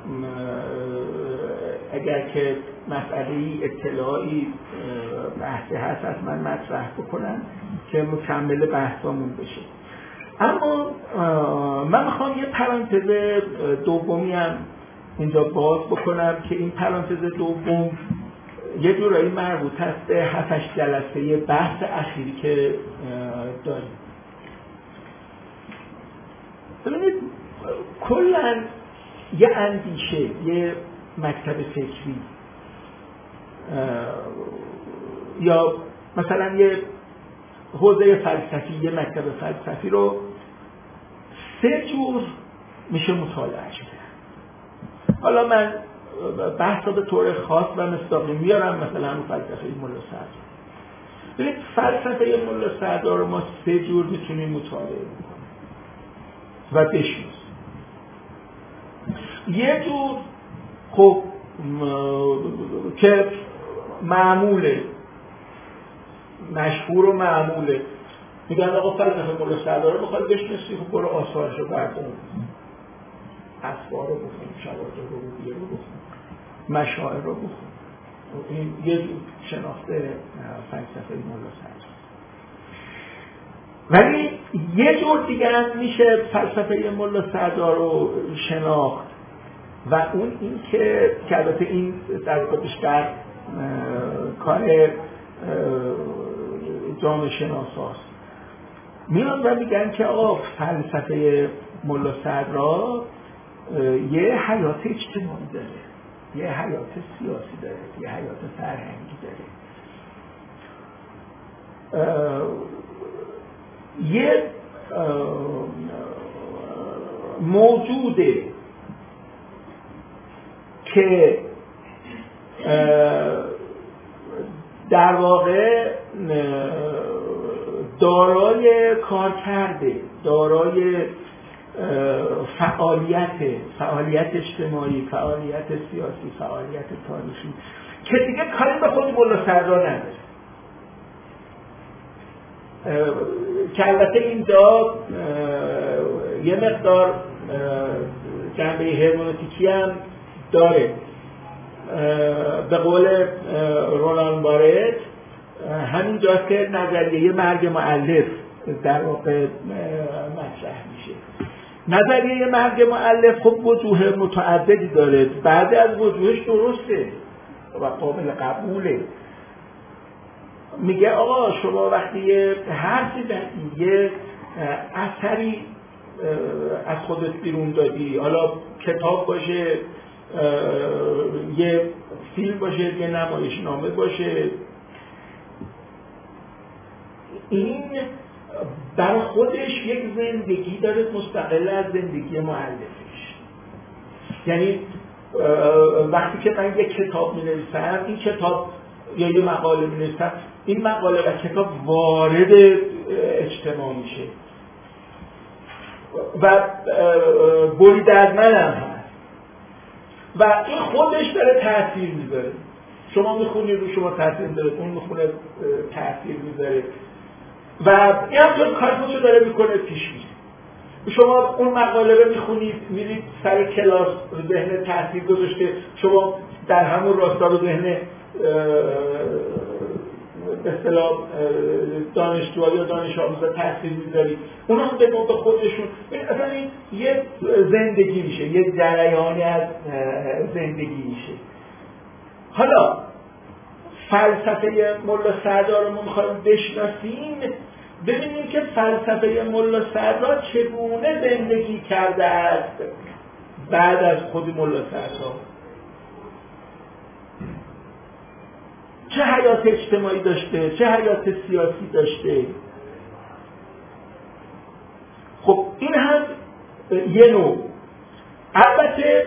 اگر که مسئله‌ای اطلاعی بحثی هست از من مطرح بکنن که مکمل بحثامون بشه. اما من میخوام یه پرانتز دومی هم اینجا باز بکنم که این پرانتز دوم یه جورایی مربوط هست به هفتش جلسه بحث اخیری که داریم. ببینید کلاً یه اندیشه، یه مکتب فکری یا مثلا یه حوزه فلسفی، یه مکتب فلسفی رو سه جور میشه مطالعه کرد. حالا من بحثا به طور خاص و مصداقی میارم، مثلا همون فلسفه ملا سعدی. ببینید فلسفه ملا سعدی رو ما سه جور میتونیم مطالعه بکنیم و بشناسیم. یه جور خب که معموله، مشهور و معموله، میگن آقا فلسفه ملا سعدی رو بخواد بشناسی، خب برو آثارش رو برداریم، اسوار رو بخون، شواهد رو روبیه رو بخون، مشاعر رو بخون. این یه جور شناخته فلسفه ملا سعدی. ولی یه جور دیگه هم میشه فلسفه ملا سعدی رو شناخت و اون این که که البته این در واقع بیشتر کار جامعه شناساست، میان و میگن که آقا فلسفه ملا سعدی را یه حیات اجتماعی داره، یه حیات سیاسی داره، یه حیات فرهنگی داره، یه موجوده که در واقع دارای کار کرده، دارای فعالیت فعالیت اجتماعی، فعالیت سیاسی، فعالیت تاریخی که دیگه کاری به خود ملا سعدی نداره. که البته اینجا یه مقدار جنبه هرمنوتیکی هم داره. به قول رولان بارت همینجاست که نظریه مرگ مؤلف در واقع مطرح میشه. نظریه مرگ مؤلف خب وجوه متعددی داره، بعضی از وجوهش درسته و قابل قبوله. میگه آقا شما وقتی یه حرفی زدی، یه اثری از خودت بیرون دادی، حالا کتاب باشه، یه فیلم باشه، یه نمایشنامه باشه، این برای خودش یک زندگی داره مستقل از زندگی مؤلفش. یعنی وقتی که من یک کتاب می نویسم، این کتاب یا یه مقاله می نویسم، این مقاله و کتاب وارد اجتماع میشه و برید از من هم هست و این خودش داره تاثیر میذاره. شما میخونید رو شما تاثیر میذاره، اون میخونه تاثیر میذاره و این همطور کار خودشو داره میکنه پیش میره. شما اون مقاله رو میخونید، میرید سر کلاس، ذهن تاثیر گذاشته، شما در همون راستا رو ذهن به اصطلاح دانشجوها یا دانش آموزا تاثیر میذارید، اونا هم به خودشون اصلا این یه زندگی میشه، یه جریانی از زندگی میشه. حالا فلسفه ملا سعدی رو ما میخوایم بشناسیم، ببینیم که فلسفه ملا سعدی چگونه زندگی کرده است بعد از خود ملا سعدی، چه حیات اجتماعی داشته، چه حیات سیاسی داشته. خب این هم یه نوع. البته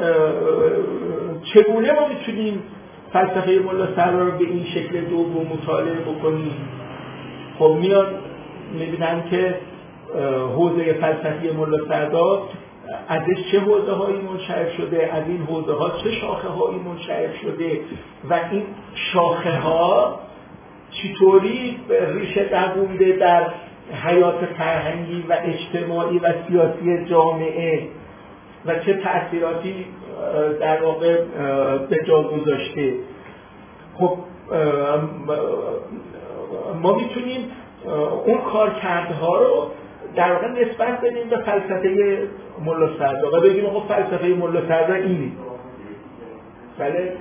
چگونه ما میتونیم فلسفه ملا سعدی رو به این شکل دوم مطالعه بکنیم؟ خب میان میبینن که حوزه فلسفی ملا سعدی ازش چه حوزه هایی منشعب شده، از این حوزه ها چه شاخه هایی منشعب شده و این شاخه ها چطوری ریشه دوونده در حیات فرهنگی و اجتماعی و سیاسی جامعه و چه تأثیراتی در واقع به جا گذاشته. خب ما میتونیم اون کارکردها رو در واقع نسبت بدیم به فلسفه ملا سعدی و بگیم آقا فلسفه ملا سعدی اینی. بله؟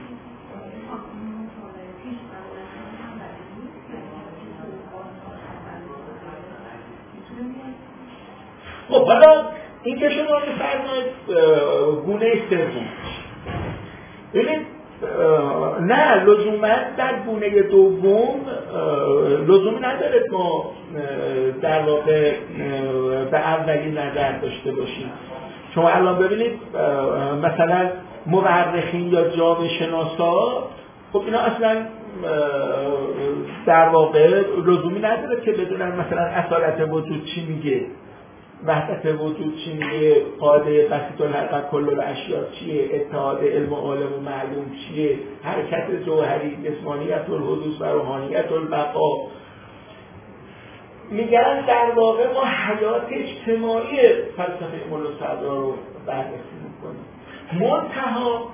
خب حالا این که شما می‌فرمایید گونه سوم. ببینید نه لزوما در گونه دوم لزومی نداره ما در واقع به اولی نظر داشته باشیم. شما الان ببینید مثلا مورخین یا جامعه شناسا، خب اینا اصلا در واقع لزومی نداره که بدونن مثلا اصالت وجود چی میگه، وحدت وجود چی میگه، قاعده بسیط الحقیقت کل الاشیاء چیه، اتحاد علم و عالم و معلوم چیه، حرکت جوهری، جسمانیت الحدوث و روحانیت البقا. میگن در واقع ما حیات اجتماعی فلسفه ملا صدرا رو بررسی میکنیم. منتها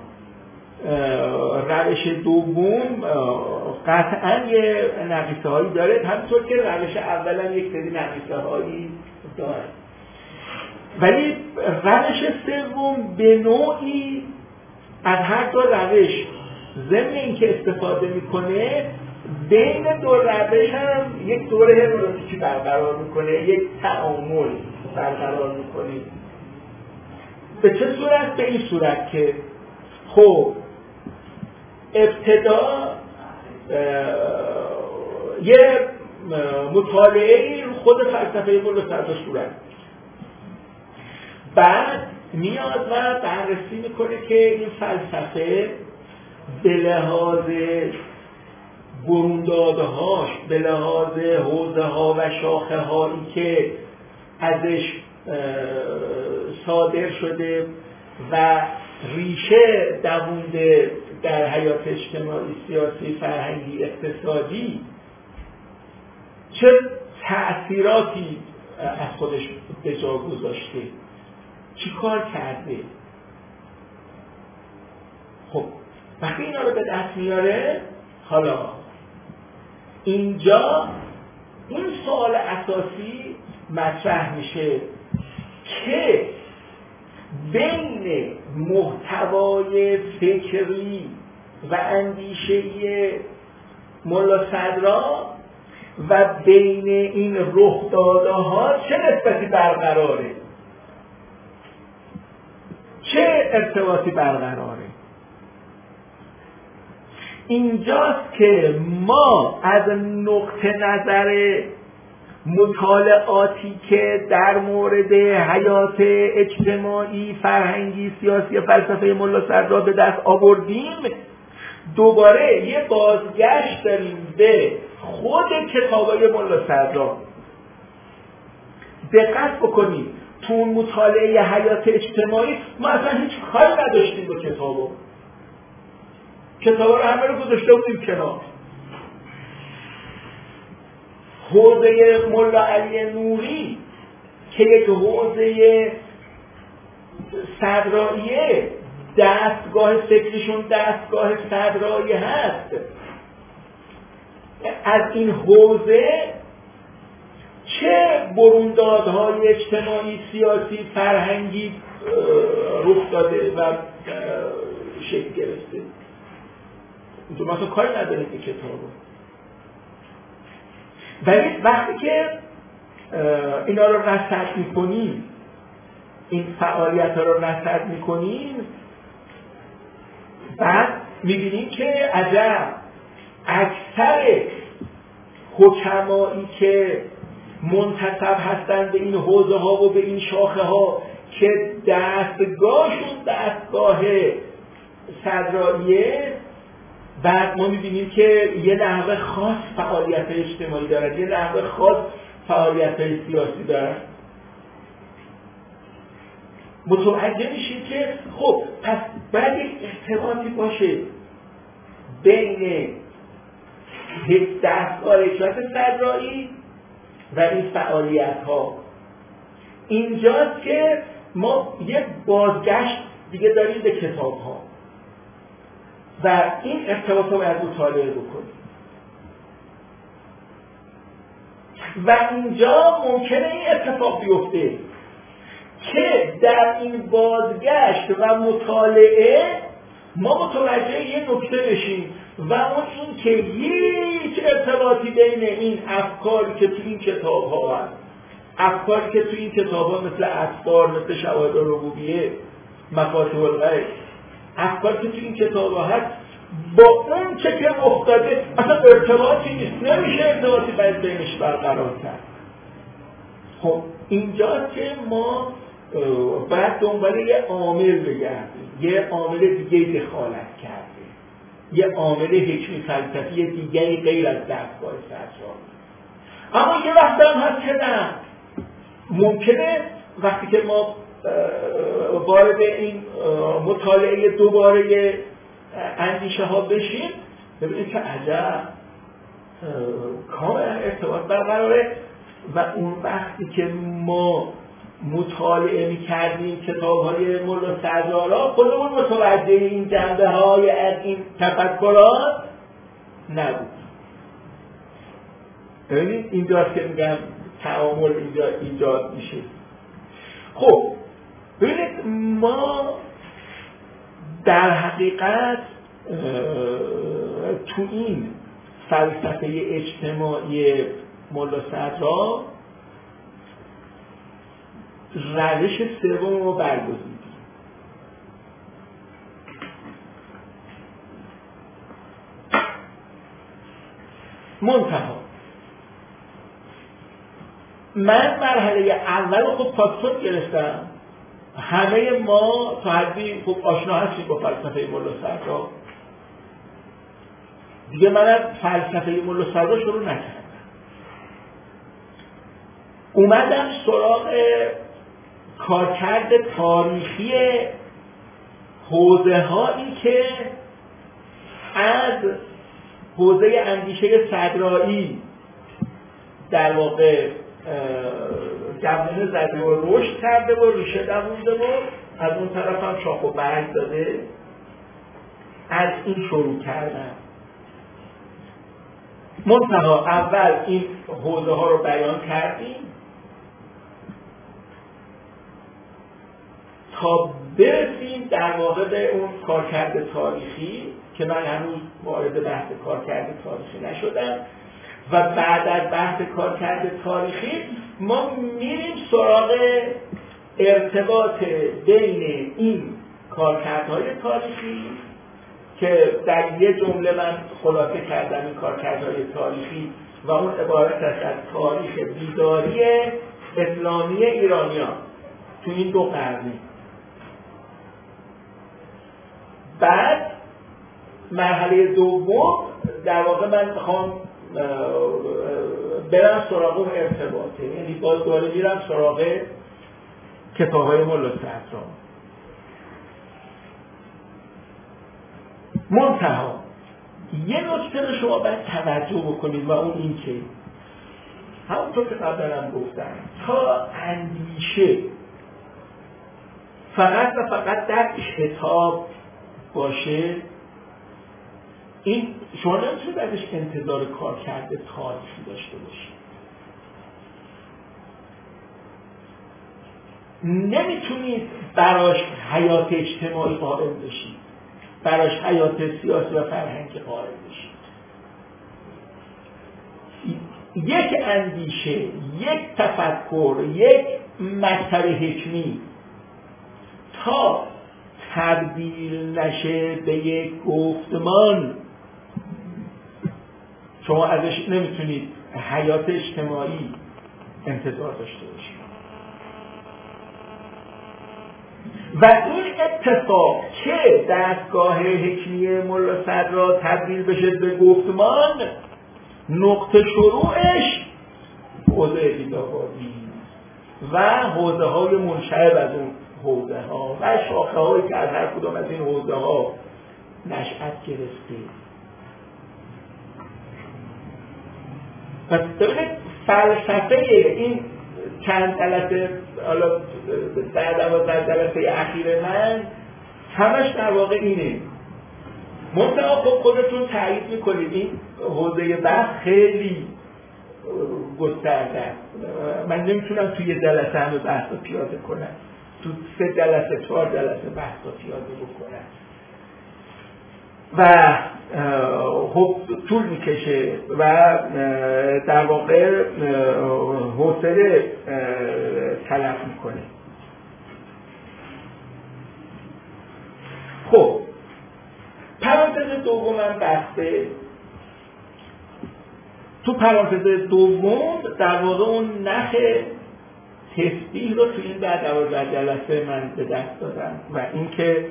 روش دوم قطعا یه نقیصه هایی داره، همونطور که روش اول هم یک سری نقیصه هایی داره، ولی روش سوم به نوعی از هر دو روش ضمن اینکه استفاده میکنه بین دو روش هم یک دوره هرمنوتیکی برقرار میکنه، یک تعامل برقرار میکنه. به چه صورت؟ به این صورت که خب ابتدا یه مطالعه خود فلسفه ملا صدرا صورت، بعد میاد و بررسی میکنه که این فلسفه به لحاظ بروندادهاش، به لحاظ حوزه ها و شاخه هایی که ازش صادر شده و ریشه دوونده در حیات اجتماعی، سیاسی، فرهنگی، اقتصادی، چه تأثیراتی از خودش به جا گذاشته، چی کار کرده. خب وقتی اینا رو به دست میاره، حالا اینجا این سوال اساسی مطرح میشه که بین محتوای فکری و اندیشه‌ای ملا صدرا و بین این رخدادها چه نسبتی برقراره، چه ارتباطی برقراره. اینجاست که ما از نقطه نظر مطالعاتی که در مورد حیات اجتماعی، فرهنگی، سیاسی فلسفه ملا صدرا به دست آوردیم، دوباره یه بازگشت داریم به خود کتابای ملا صدرا. دقت بکنید تو مطالعه حیات اجتماعی ما اصلا هیچ کاری نداشتیم با کتابا، کتابا رو همه رو گذاشته بودیم کنار. حوزه ملا علی نوری که یک حوزه صدراییه، دستگاه فکریشون دستگاه صدرایی هست، از این حوزه چه بروندادهای اجتماعی، سیاسی، فرهنگی رخ داده و شکل گرفته. اینطور ما اصلا کاری نداریم به کتابو. ولی وقتی که اینا رو رصد میکنیم، این فعالیت ها رو رصد میکنیم، بعد میبینیم که عجب اکثر حکمایی که منتسب هستند به این حوزه ها و به این شاخه ها که دستگاهشون دستگاه صدراییه، بعد ما میبینیم که یه نحوه خاص فعالیت اجتماعی دارد، یه نحوه خاص فعالیت سیاسی دارد. متوجه میشیم که خب پس باید یک ارتباطی باشه بین یک دستگاه حکمت صدرایی و این فعالیت ها. اینجاست که ما یک بازگشت دیگه داریم به کتاب ها و این ارتباط رو باید مطالعه بکنیم. و اینجا ممکنه این اتفاق بیفته که در این بازگشت و مطالعه ما متوجه یه نکته بشیم و اون این که هیچ ارتباطی بین این افکاری که تو این کتاب ها هست، افکاری که تو این کتاب ها مثل اسفار، مثل شواهد الربوبیه، مفاتیح الغیب، افکاری که تو این کتاب ها هست با اون چه که افتاده اصلا ارتباطی نیست، نمیشه ارتباطی باید بینش برقرار کرد. خب اینجا که ما باید دنبال یه عامل بگردیم، یه عامل دیگه دخالت کرده، یه عامل حکمی فلسفی دیگه غیر از دستگاه سرچار. اما یه وقت هم هست که نه، ممکنه وقتی که ما وارد این مطالعه دوباره اندیشه ها بشیم ببینید که عجب کاملا ارتباط برقراره و اون وقتی که ما مطالعه می کردیم کتاب های ملا سردارا خودمون متوجه این جنبه های از این تفکرات نبود. ببینید اینجاست که میگم تعامل اینجا ایجاد میشه. خب ببینید ما در حقیقت تو این فلسفه اجتماعی ملا صدرا روش سوم رو برگزیدیم. منتها من مرحله اول رو خب پاسپورت گرفتم. همه ما تا حدی خب آشنا هستیم با فلسفه ملا صدرا. دیگه من از فلسفه ملا صدرا شروع نکردم، اومدم سراغ کارکرد تاریخی حوزه هایی که از حوزه اندیشه صدرایی در واقع جوانه زده و رشد کرده و ریشه دوونده و از اون طرف هم شاخ و برگ داده. از این شروع کردم. منتها اول این حوزه ها رو بیان کردیم تا برسیم در واقع به اون کارکرد تاریخی که من هنوز وارد بحث کارکرد تاریخی نشدم و بعد از بحث کارکرد تاریخی ما میریم سراغ ارتباط بین این کارکردهای تاریخی که در یه جمله من خلاصه کردم این کارکردهای تاریخی و اون عبارت است از تاریخ بیداری اسلامی ایرانیان تو این دو قرنه. بعد مرحله دوم در واقع من میخوام برم سراغ اون ارتباطه، یعنی باز دوباره میرم سراغ کتاب‌های ملا صدرا. منتها یه نکته رو شما باید توجه بکنید و اون این که همونطور که قبلا گفتم تا اندیشه فقط و فقط در کتاب باشه این شما نمیتونید ازش انتظار کار کرده تاریخی داشته باشید. نمیتونید براش حیات اجتماعی قائل بشید، براش حیات سیاسی و فرهنگی قائل بشید. یک اندیشه، یک تفکر، یک مکتب حکمی تا تبدیل نشه به یک گفتمان شما ازش نمیتونید حیات اجتماعی انتظار داشته باشید. و این اتفاق که دستگاه حکمی ملا صدرا تبدیل بشه به گفتمان نقطه شروعش حوزه بیداواری و حوزه های منشعب از اون حوزه ها و شاخه هایی که از هر کدام از این حوزه ها نشأت گرفته. پس ببینید فلسفه این چند جلسه حالا در دوازده جلسه اخیر من همش در واقع اینه. منتها خب خودتون تایید میکنید این حوزه بحث خیلی گسترده است. من نمیتونم توی جلسه همه بحث رو پیاده کنم، تو سه جلسه چهار جلسه بحث رو پیاده بکنم و خب طول میکشه و در واقع حوصله تلف میکنه. خب پس پرانتز دومم بسته. تو پرانتز دوم در واقع اون نخ تسبیح رو تو این در دوازده جلسه من به دست دادم و اینکه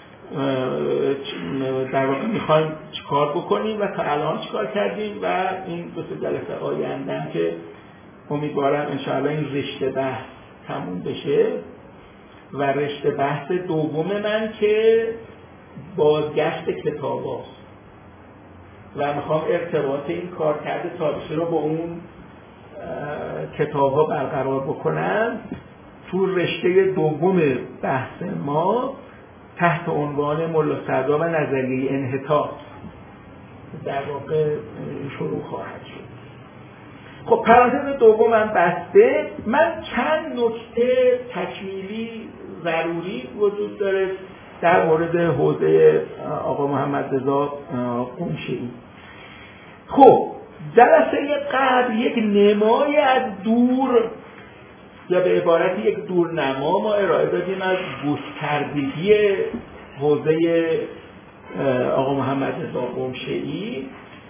در واقع میخوایم چیکار بکنیم و تا الان چیکار کردیم و این دو سه جلسه آینده که امیدوارم انشاءالله این رشته بحث تموم بشه و رشته بحث دوم من که بازگشت کتاب هاست و میخوام ارتباط این کارکرد تاریخی رو با اون کتاب ها برقرار بکنم. تو رشته دوم بحث ما تحت عنوان ملا صدرا و نظریه انحطاط در واقع شروع خواهد شد. خب پرانتز دومم بسته. من چند نکته تکمیلی ضروری وجود داره در مورد حوزه آقا محمد رضا قمشه‌ای. خب جلسه قبل یک نمای از دور یا به عبارت یک دورنما ما ارائه دادیم از گستردگی حوزه آقا محمد رضا قمشه‌ای.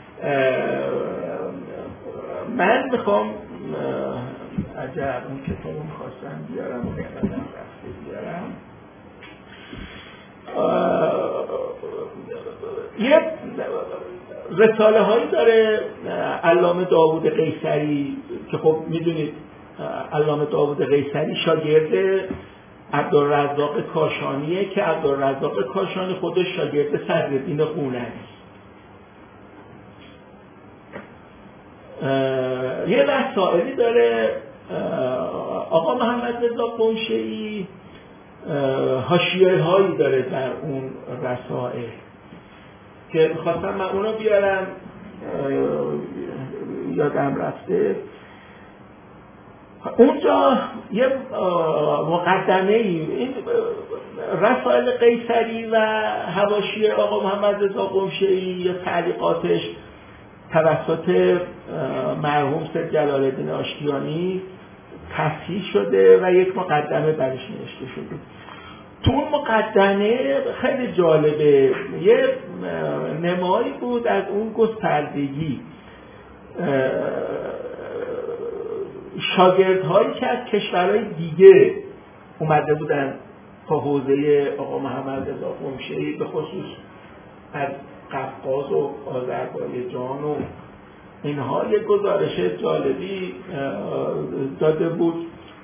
من میخوام عجب اون کتاب رو میخواستم بیارم و قدم رفته بیارم. یه رساله هایی داره علامه داوود قیصری که خب میدونید علامه داوود قیصری شاگرد عبدالرزاق کاشانیه که عبدالرزاق کاشانی خودش شاگرد صدرالدین قونیه است. یه رسائلی داره آقا محمد رضا قمشه‌ای، حاشیه هایی داره در اون رسائل که خواستم من اونو بیارم، یادم رفته. اونجا یه مقدمه ای این رسائل قیصری و حواشی آقا محمد رضا قمشه‌ای یا تعلیقاتش توسط مرحوم سید جلال الدین آشتیانی تصحیح شده و یک مقدمه برش نوشته شده. تو اون مقدمه خیلی جالبه، یه نمایی بود از اون گستردگی شاگردهایی که از کشورهای دیگه اومده بودن تا حوزه آقا محمد رضا قمشه‌ای، به خصوص از قفقاز و آذربایجان و اینها. یک گزارش جالبی داده بود.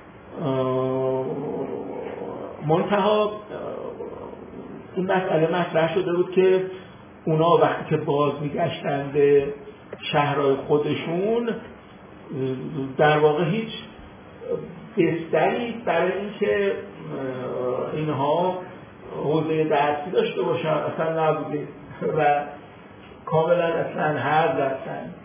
منتها این مسئله مطرح شده بود که اونا وقتی که باز میگشتن به شهرهای خودشون در واقع هیچ بستری برای اینکه اینها حوزه درسی داشته باشن اصلا نبوده و کاملا اصلا هر رفتن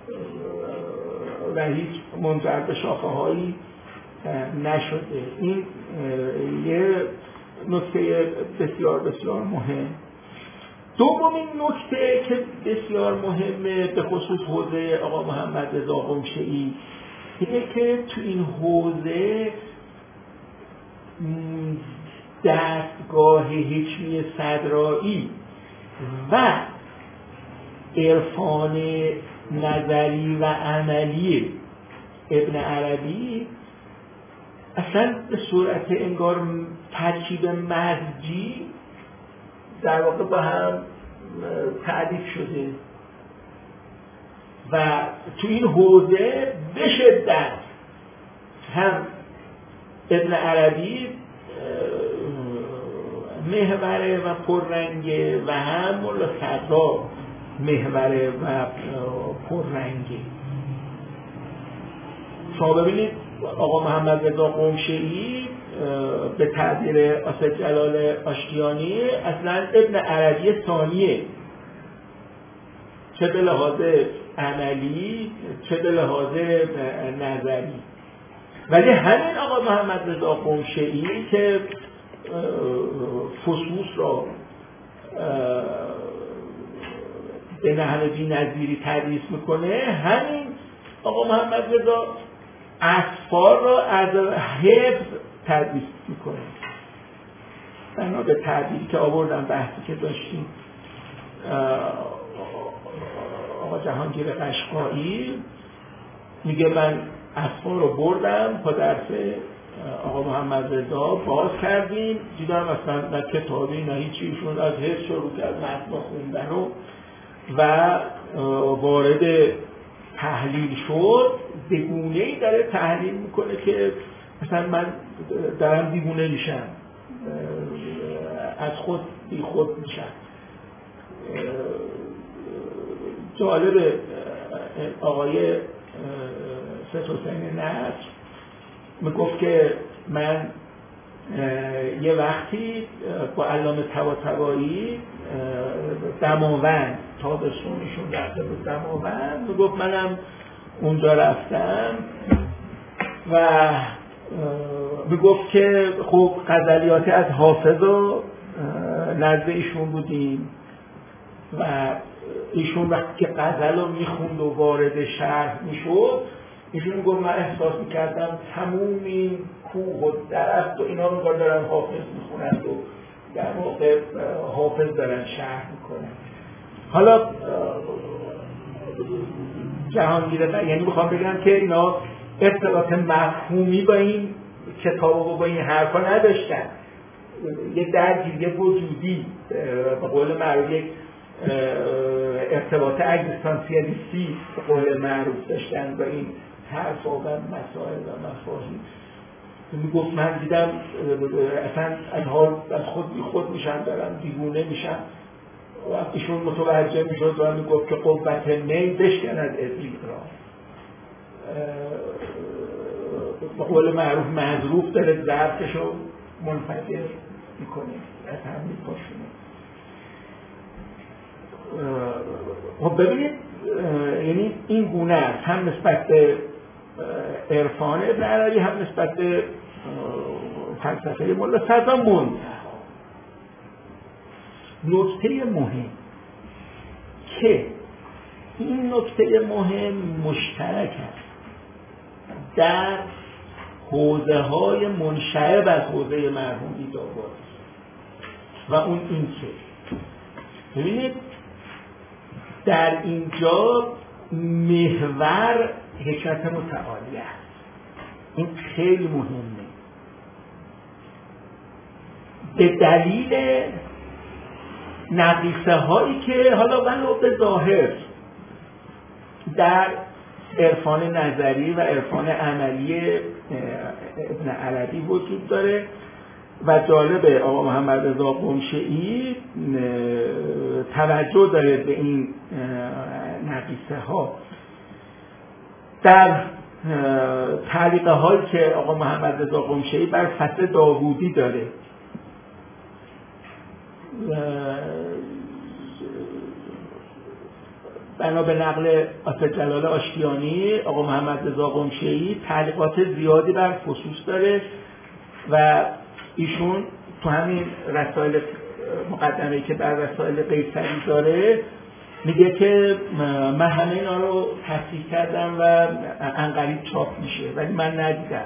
و هیچ منجر به شاخه هایی نشده. این یه نکته بسیار بسیار مهم. دومین نکته که بسیار مهمه به خصوص حوزه آقا محمد رضا قمشه‌ای اینه که تو این حوزه دستگاه حکمی صدرایی و عرفان نظری و عملی ابن عربی اصلا به صورت انگار ترکیب مزجی در واقع با هم تعریف شده و تو این حوزه به شدت هم ابن عربی محوره و پررنگه و هم ملا صدرا محوره و پررنگه. شما ببینید آقا محمد رضا قمشه‌ای به تعبیر اسد جلال آشتیانی اصلا ابن عربی ثانیه، چه به لحاظ عملی چه به لحاظ نظری. ولی همین آقا محمد رضا قمشه‌ای که فصوص را به نحو بی‌نظیری تدریس میکنه، همین آقا محمد رضا اسفار را از حفظ تدریس میکنه. بنا به تعبیری که آوردم بحثی که داشتیم آقا جهانگیر قشقایی میگه من اسفا رو بردم تا درس آقا محمد رضا باز کردیم، دیدم اصلا نه کتابی نه هیچی، ایشون از حفظ شروع کرد متن خوندن و و وارد تحلیل شد. به گونه‌ای داره تحلیل میکنه که مثلا من دارم دیوونه میشم، از خود بی خود میشم. جالب آقای سید حسین نصر میگفت که من یه وقتی با علامه طباطبایی دماوند تابستونشون رفته بود دماوند، میگفت منم اونجا رفتم و میگفت که خب غزلیات از حافظ رو نزد ایشون بودیم و ایشون وقتی که غزل رو میخوند و وارد شرح میشد، ایشون میگفت من احساس میکردم تموم این کوه و درخت و اینا رو دارن حافظ میخونند و در واقع حافظ دارن شرح میکنن. حالا جهانگیر، یعنی میخوام بگم که اینا ارتباط مفهومی با این کتاب و با این حرفا نداشتن، یه درگیری وجودی به قول معروف یک ارتباط اگزیستانسیالیستی به قول معروف داشتن با این حرفا و مسائل و مفاهیم. میگفت من دیدم اصلا از حال از خود بی خود میشن، دارم دیوونه میشن. وقتیشون متوجه میشد و میگفت که قوت می بشکند ابلیغ را، به قول معروف مظروف داره ظرفشو منفجر میکنه از هم میپاشونه. خب ببینید، یعنی این گونه است، هم نسبت به عرفان ابن عربی هم نسبت به فلسفه ملا صدر منتهی. نکته مهم که این نکته مهم مشترک است در حوزه های منشعب از حوزه مرحوم ایدابادی و اون این که ببینید در اینجا محور حکمت متعالی است. این خیلی مهمه به دلیل نقیصه هایی که حالا ولو به ظاهر در عرفان نظری و عرفان عملی ابن عربی وجود داره و جالب آقا محمد رضا قمشه‌ای توجه داره به این نقیصه ها. در تعلیقه هایی که آقا محمد رضا قمشه‌ای بر فصل داوودی داره، بنا به نقل آصف جلال آشتیانی، آقا محمد رضا قمشه‌ای تعلیقات زیادی بر فصوص داره و ایشون تو همین رسائل مقدمه‌ای که در رسائل قیصری داره میگه که من همه اینا رو تصحیح کردم و عنقریب چاپ میشه ولی من ندیدم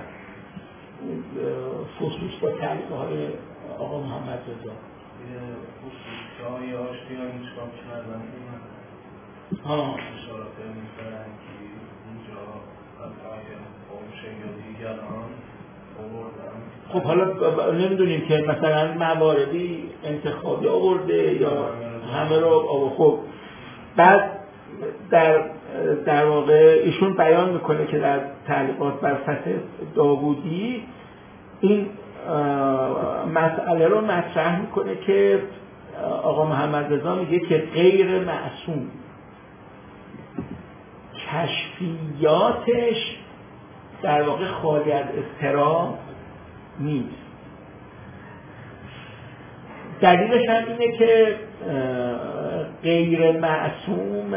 فصوص با تعلیقه های آقا محمد رضا. فصوص های آشتیانی چاپ کردن ها اشارات می‌کنن که اینجا از قمشه یا دیگران آوردن. خب حالا نمیدونیم که مثلا مواردی انتخابی آورده یا همه رو آورده. خب بعد در در واقع ایشون بیان میکنه که در تعلیقات بر فصل داوودی این مسئله رو مطرح میکنه که آقا محمد رضا میگه که غیر معصوم کشفیاتش در واقع خالی از اضطراب نیست. دلیلش هم اینه که غیر معصوم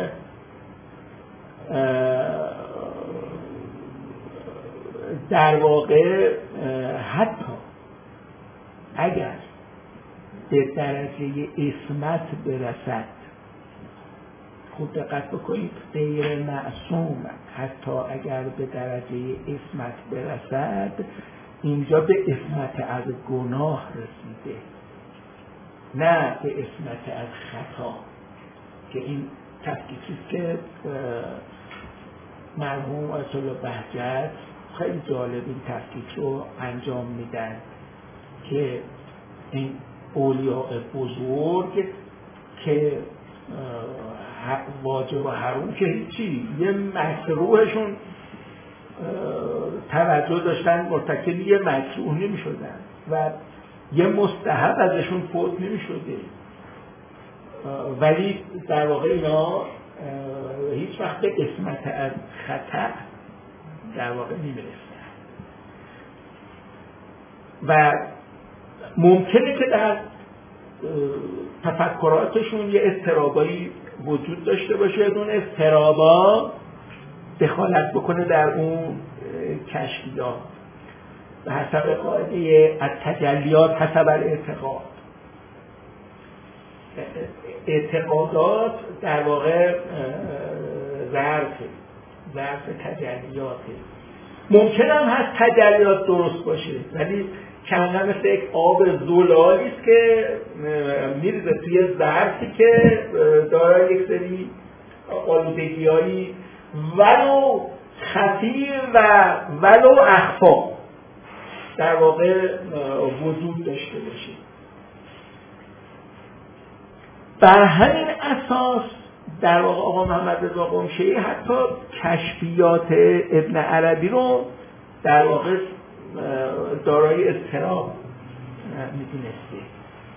در واقع حتی اگر به درجه عصمت برسد، خوب دقت بکنید، غیر معصوم حتی اگر به درجه عصمت برسد، اینجا به عصمت از گناه رسیده، نه به عصمت از خطا. که این تفکیکی که مرحوم آیت الله بهجت خیلی جالب این تفکیک رو انجام میدن که این اولیاء بزرگ که واجب و حروم که هیچی، یه مکروهشون توجه داشتن مرتکب یه مکروه نمی شدن و یه مستحب ازشون فوت نمی شده، ولی در واقع اینا هیچ وقت به اسمت از خطأ در واقع نمی رسن و ممکنه که در تفکراتشون یه اضطرابایی وجود داشته باشه، اون اضطرابا دخالت بکنه در اون کشفیات به حسب قاعده التجلیات حسب الاعتقاد. اعتقادات در واقع ظرف ظرف تجلیاته. ممکن هم هست تجلیات درست باشه ولی کماً مثل یک آب زلالی است که میریزه توی ظرفی که داره یک سری آلودگی‌هایی ولو خفی و ولو اخفا در واقع وجود داشته باشه. بر همین اساس در واقع آقا محمد رضا قمشه‌ای حتی کشفیات ابن عربی رو در واقع دارای اضطراب میدونسته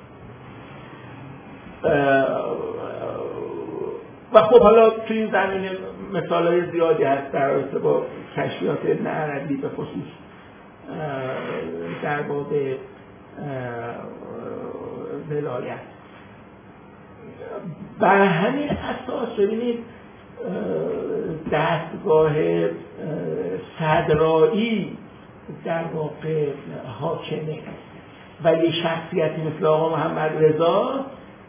و خب حالا توی این زمینه مثالای زیادی هست در رابطه با کشفیات ابن عربی به خصوص در باب ولایت. بر همین اساس ببینید دستگاه صدرایی در واقع حاکمه ولی شخصیتی مثل آقا محمد رضا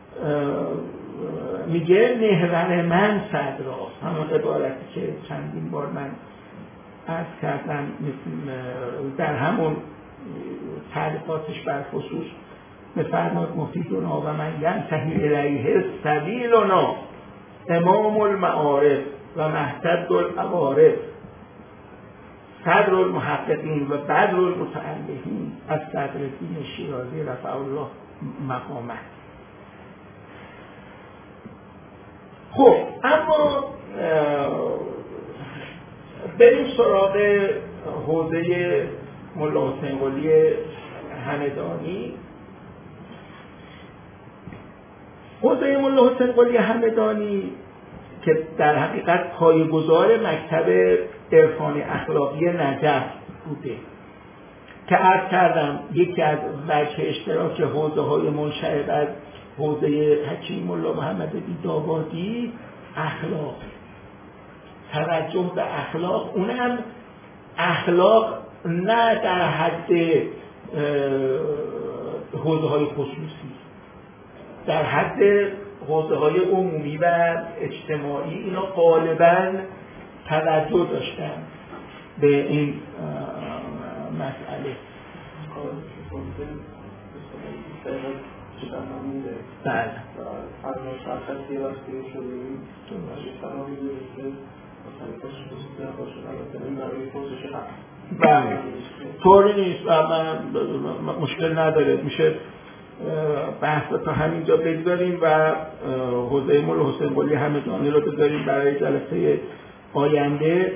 میگه محور من صدراست، همون عبارتی که چندین بار من عرض کردم در همون تعلیقاتش بر خصوص می‌فرماید مفیدنا و من ینتهی الیه سبیلنا امام المعارف و مهتد العوارف صدر المحققین و بدر المتعلقین از صدرالدین شیرازی رفع الله مقامه. خب اما بریم سراغ حوزه ملا حسین قلی همدانی. حوزه ملا حسین قلی همدانی که در حقیقت پایه‌گذار مکتب عرفانی اخلاقی نجف بوده که عرض کردم یکی از وجه اشتراک حوزه های منشعب از حوزه حکیم ملا محمد دیدآبادی اخلاق، توجه به اخلاق، اونم اخلاق نه در حد حوزه های خصوصی، در حد حوزه های عمومی و اجتماعی. اینا غالباً توجه داشتن به این مسئله. بله بله طوری نیست و من مشکل نداره، میشه بحث تا همینجا بگذاریم و حوزه ملا حسین قلی همدانی رو بذاریم برای جلسه آینده.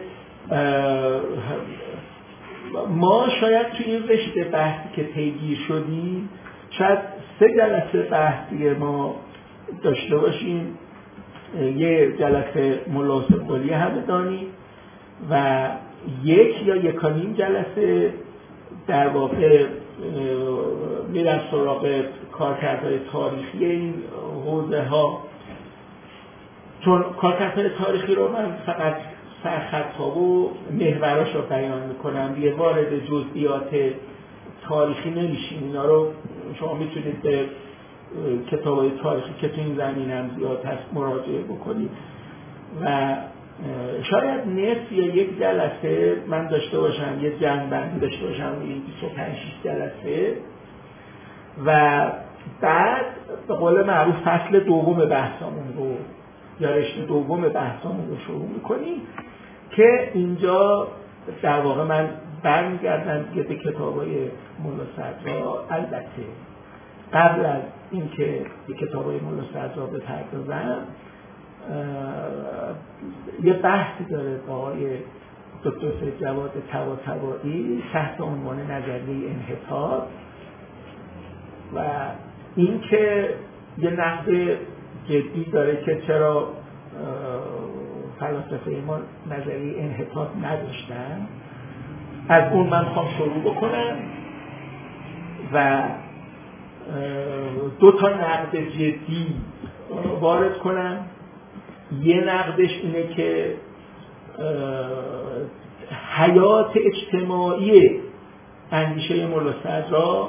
ما شاید توی این رشته بحثی که پیگیر شدیم شاید سه جلسه بحثی ما داشته باشیم، یه جلسه ملا حسین قلی همدانی و یک یا یکانیم جلسه در واقع میرم سراغ کارکردهای تاریخی این حوزه ها، چون کارکردهای تاریخی رو من فقط سرخطها و محوراش رو بیان میکنم، دیگه وارد جزئیات تاریخی نمیشیم. اینا رو شما میتونید به کتاب‌های تاریخی که تو این زمینه هم زیاد هست مراجعه بکنید و شاید نصف یا یک جلسه من داشته باشم، یه جنبندی داشته باشم این بیست و پنج جلسه و بعد به قول معروف فصل دوم بحثمون رو یا رشته دوم بحثامون رو شروع میکنیم که اینجا در واقع من برمیگردم دیگه به کتابای مولا صدرا. البته قبل از اینکه به کتابای مولا صدرا بپردازم یه بحثی داره با آقای دکتر سید جواد طباطبایی تحت عنوان نظریه انحطاط و اینکه یه نقد جدی داره که چرا فلاسفه ما نظریه انحطاط نداشتن. از اون من خوام شروع بکنم و دو تا نقد جدی وارد کنم. یه نقدش اینه که حیات اجتماعی اندیشه مولا صدرا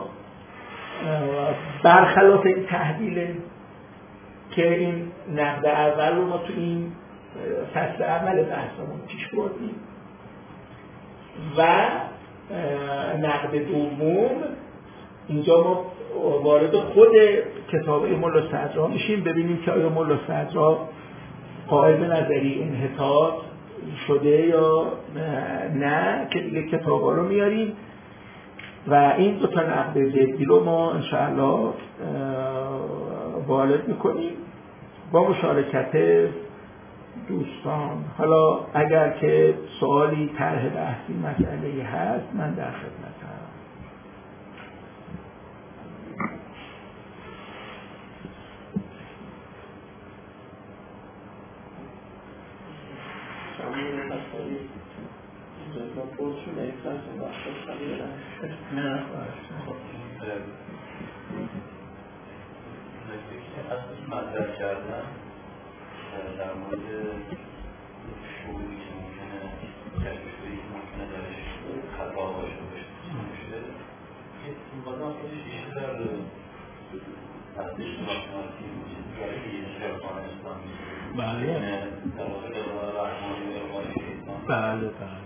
برخلاف این تحلیل که این نقد اول رو ما تو این فصل اول بحثمون پیش بردیم و نقد دوم اینجا ما وارد خود کتاب مولا صدرا میشیم ببینیم که آیا مولا صدرا قائل به نظریه انحطاط شده یا نه، که دیگه کتابا رو میاریم و این دو تا نقد جدی رو ما انشاءالله وارد میکنیم با مشارکت دوستان. حالا اگر که سوالی طرح بحثی مسئله هست من در خدمتم. نه اصلا مطرح کردن در مورد شعوری که ممکنه کشفشوری که ممکنه درش خطا باشه باشه این بازم خودش بیشتر از اجتماعی برای شرکان اسلامی بله در واقع ارواح رحمانی و ارواح شیطان بله بله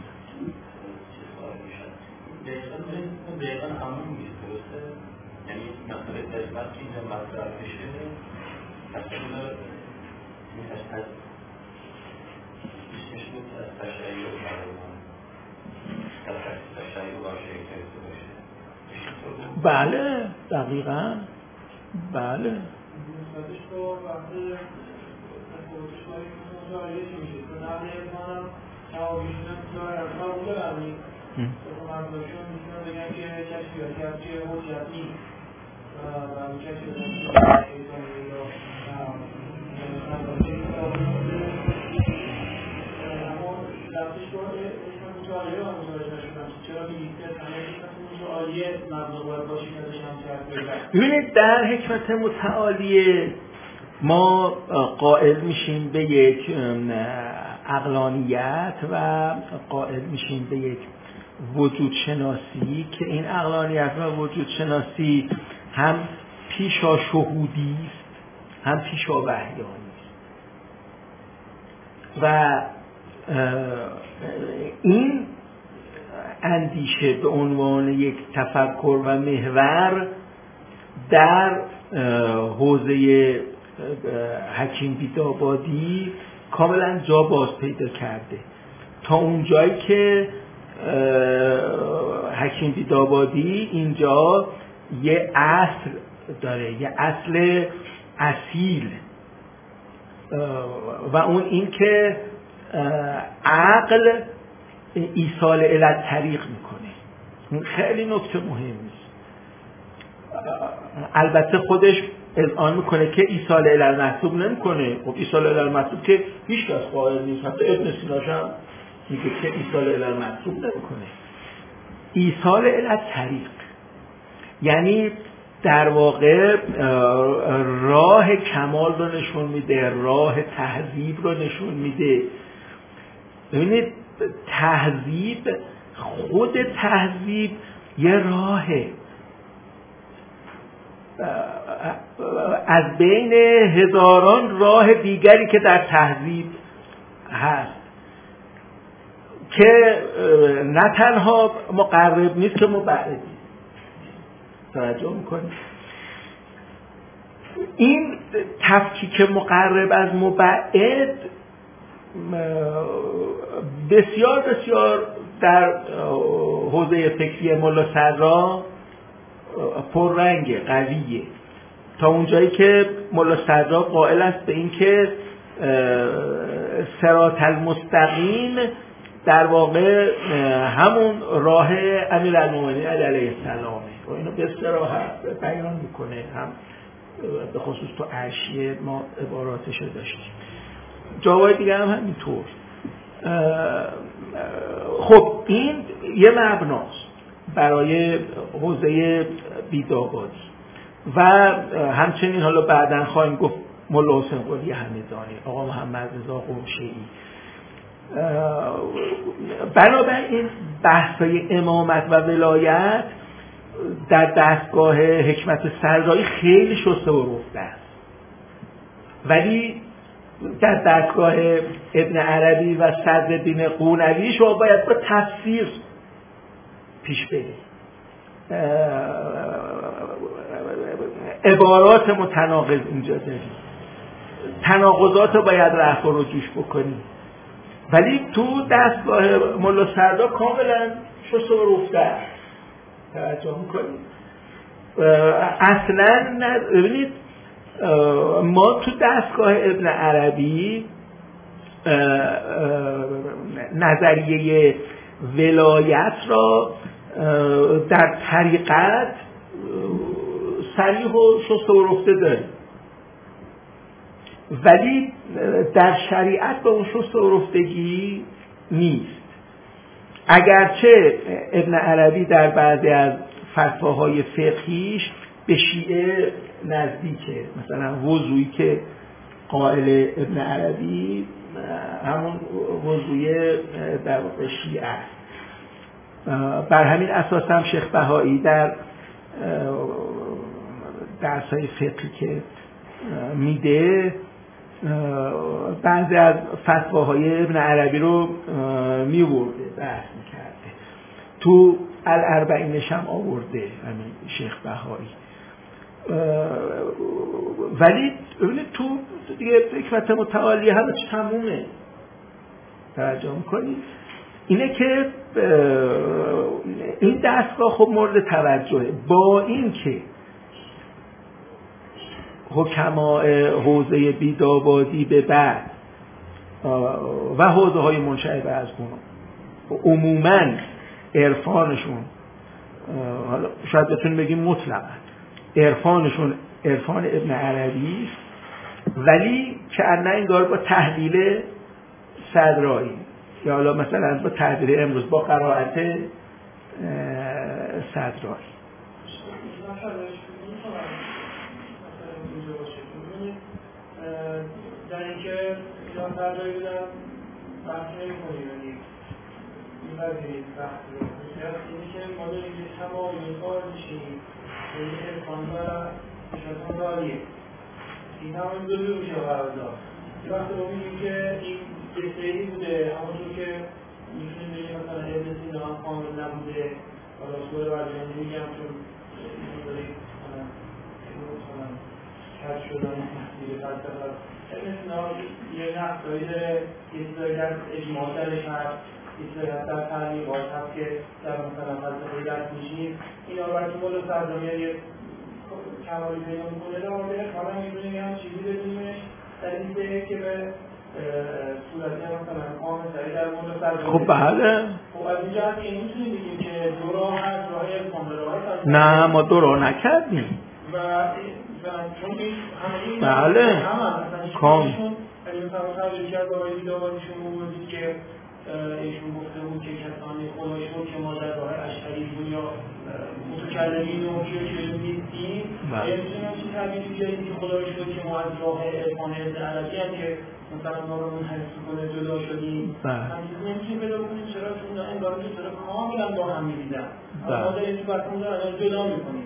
دقیقا همون نیست درسته؟ یعنی مسئله قسمت که اینجا مطرح میشه اصلا از اسمش بود از تشریع و فرمان از تشریع و باشه اکتریسته باشه. بله دقیقا بله نسبتش با وقتی نسبتش با این مجاهده چی میشه که نبه ازمانم نوابیشون داره از قبول دارمی که مرداشون میتونن بگن که کشفیاتی از چه حجت نیست و کشفیاتی شیطانی یا نظامی اما لفتش با اسم مجاهده و مجاهده نشدن چرا میگید که همه حکمت متعالیه مبنی باید باشی که داشتم کرد ببینید در حکمت متعالیه ما قائل میشیم به یک عقلانیت و قائل میشیم به یک وجود شناسی که این عقلانیت و وجود شناسی هم پیشا شهودی است هم پیشا وحیانی است و این اندیشه به عنوان یک تفکر و محور در حوزه حکیم بیدابادی کاملا جا باز پیدا کرده تا اون جایی که حکیم بیدابادی اینجا یه اصل داره، یه اصل اصیل و اون این که عقل ایصال الی طریق میکنه. خیلی نکته مهمی است. البته خودش اذعان میکنه که ایصال الی المطلوب نمیکنه. خب ایصال الی المطلوب که هیچ کس قائل نیست، حتی ابن سینا هم میگه که ایصال الی المطلوب نمیکنه. ایصال الی طریق یعنی در واقع راه کمال رو نشون میده، راه تهذیب رو نشون میده. ببینید تهذیب، خود تهذیب یه راهه از بین هزاران راه دیگری که در تهذیب هست که نه تنها مقرب نیست که مبعد. توجه میکنید این تفکیک مقرب از مبعد بسیار بسیار در حوزه فکری ملا صدرا پررنگه، قویه، تا اونجایی که ملا صدرا قائل است به این که صراط المستقیم در واقع همون راه امیرالمومنین علیه السلامه و اینو به صراحت بیان میکنه. هم به خصوص تو عشیه ما عباراتش داشتیم، جاهای دیگه هم همینطور. خب این یه مبناست برای حوزه بیدابادی و همچنین حالا بعداً خواهیم گفت ملا حسین قلی همدانی، آقا محمد رضا قمشه‌ای. بنابراین بحث‌های امامت و ولایت در دستگاه حکمت صدرایی خیلی شسته و رفته است، ولی در دستگاه ابن عربی و صدرالدین قونوی شما باید با تفسیر پیش برید، عبارات متناقض اینجا دارید، تناقضات رو باید رفع و رجوع بکنید، ولی تو دستگاه ملا صدرا کاملا شسته و رفته است. توجه میکنید؟ اصلا ببینید ما تو دستگاه ابن عربی نظریه ولایت را در طریقت صریح و شسته و رفته داریم، ولی در شریعت به اون شسته و رفتگی نیست. اگرچه ابن عربی در بعضی از فتواهای فقهیش به شیعه نزدیکه، مثلا وضوعی که قائل ابن عربی همون وضوعی در واقع شیعه است. بر همین اساس هم شیخ بهایی در درس‌های فقهی که میده بعضی از فتواهای ابن عربی رو میورده، بحث میکرده، تو الاربعینش هم آورده همین شیخ بهایی. ولی ببینید تو دیگه حکمت متعالی همه چی تمومه. توجه میکنید؟ اینه که این دستگاه خب مورد توجهه، با این که حکماء حوزه بیدابادی به بعد و حوزه های منشعبه از اون عموماً عرفانشون، حالا شاید بتونیم بگیم مطلقاً عرفانشون عرفان ابن عربی، ولی که انه انگار با تحلیل صدرایی یا حالا مثلا با تحلیل امروز با قرائت صدرایی. در اینکه ایران صدرایی بودن بحث نمی کنیم، یعنی این وزید بحث رو اینی که ما داریم که تمامی کار میشیم به این ارکان و نشستان راریه این هم این دو میشه قرار دار. یه وقت رو میگیم که این بسیاری بوده، همونطور که میتونیم بگیم مثلا ابن سینا هم کامل نبوده، حالا سوال برجانی میگم چون این داریم مثلا کج شدن تحصیل فلسفه ابن سینا یه نقصایی داره، یه چیزایی در اجماع درش هست، یه چیزایی هست در تعلیقات هست که در مثلا فلسفه درس میشیم. این آورد که ملا صدرامی یه کمالی پیدا میکنه در واقع حالا میتونیم یه هم چیزی بدونیمش در این ده که به صورتی هم مثلا قام سریع در ملا صدرامی. خب بله. خب از اینجا هست که میتونیم بگیم که دو راه هست، راه ارفان به راه هست. نه ما دو راه نکردیم. و چون این همه بله کام اگه مثلا خواهد یکی از آقای بیدابادیشون موردید که ایشون گفته بود که کسانی خدایشون که ما در راه اشعری بود یا متکلمین و که نیستیم میتونیم همچین تعبیری بیایید که خدایشون که ما از راه ارفان ابن عربی هم که مثلا ما رو منحرف کنه جدا شدیم همچین نمیتونیم پیدا کنیم، چرا چون انگار که چرا کاملا با هم می‌دیدن ما در این بحثمون رو الان جدا می‌کنیم.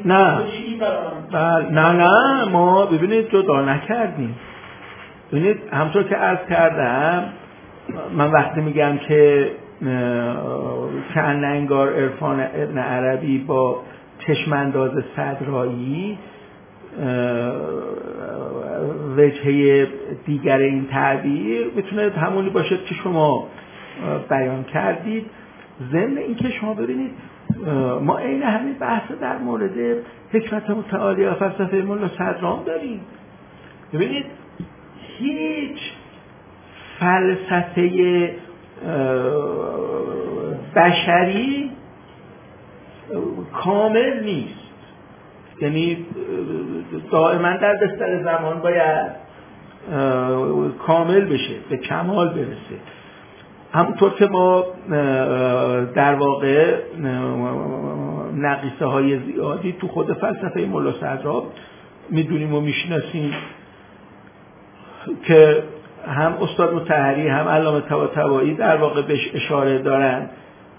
نه نه نه ما ببینید جدا نکردیم. ببینید همطور که عرض کردم من وقتی میگم که که انگار عرفان ابن عربی با چشمانداز صدرایی وجهه دیگر این تعبیر میتونه همونی باشه که شما بیان کردید. ضمن اینکه شما ببینید ما عین همین بحث در مورد حکمت متعالی و فلسفه ملا صدرام داریم. ببینید هیچ فلسفه بشری کامل نیست، یعنی دائما در بستر زمان باید کامل بشه، به کمال برسه. همونطور که ما در واقع نقیصه های زیادی تو خود فلسفه ملا صدرام میدونیم و میشناسیم که هم استاد مطهری هم علامه طباطبایی در واقع بهش اشاره دارن.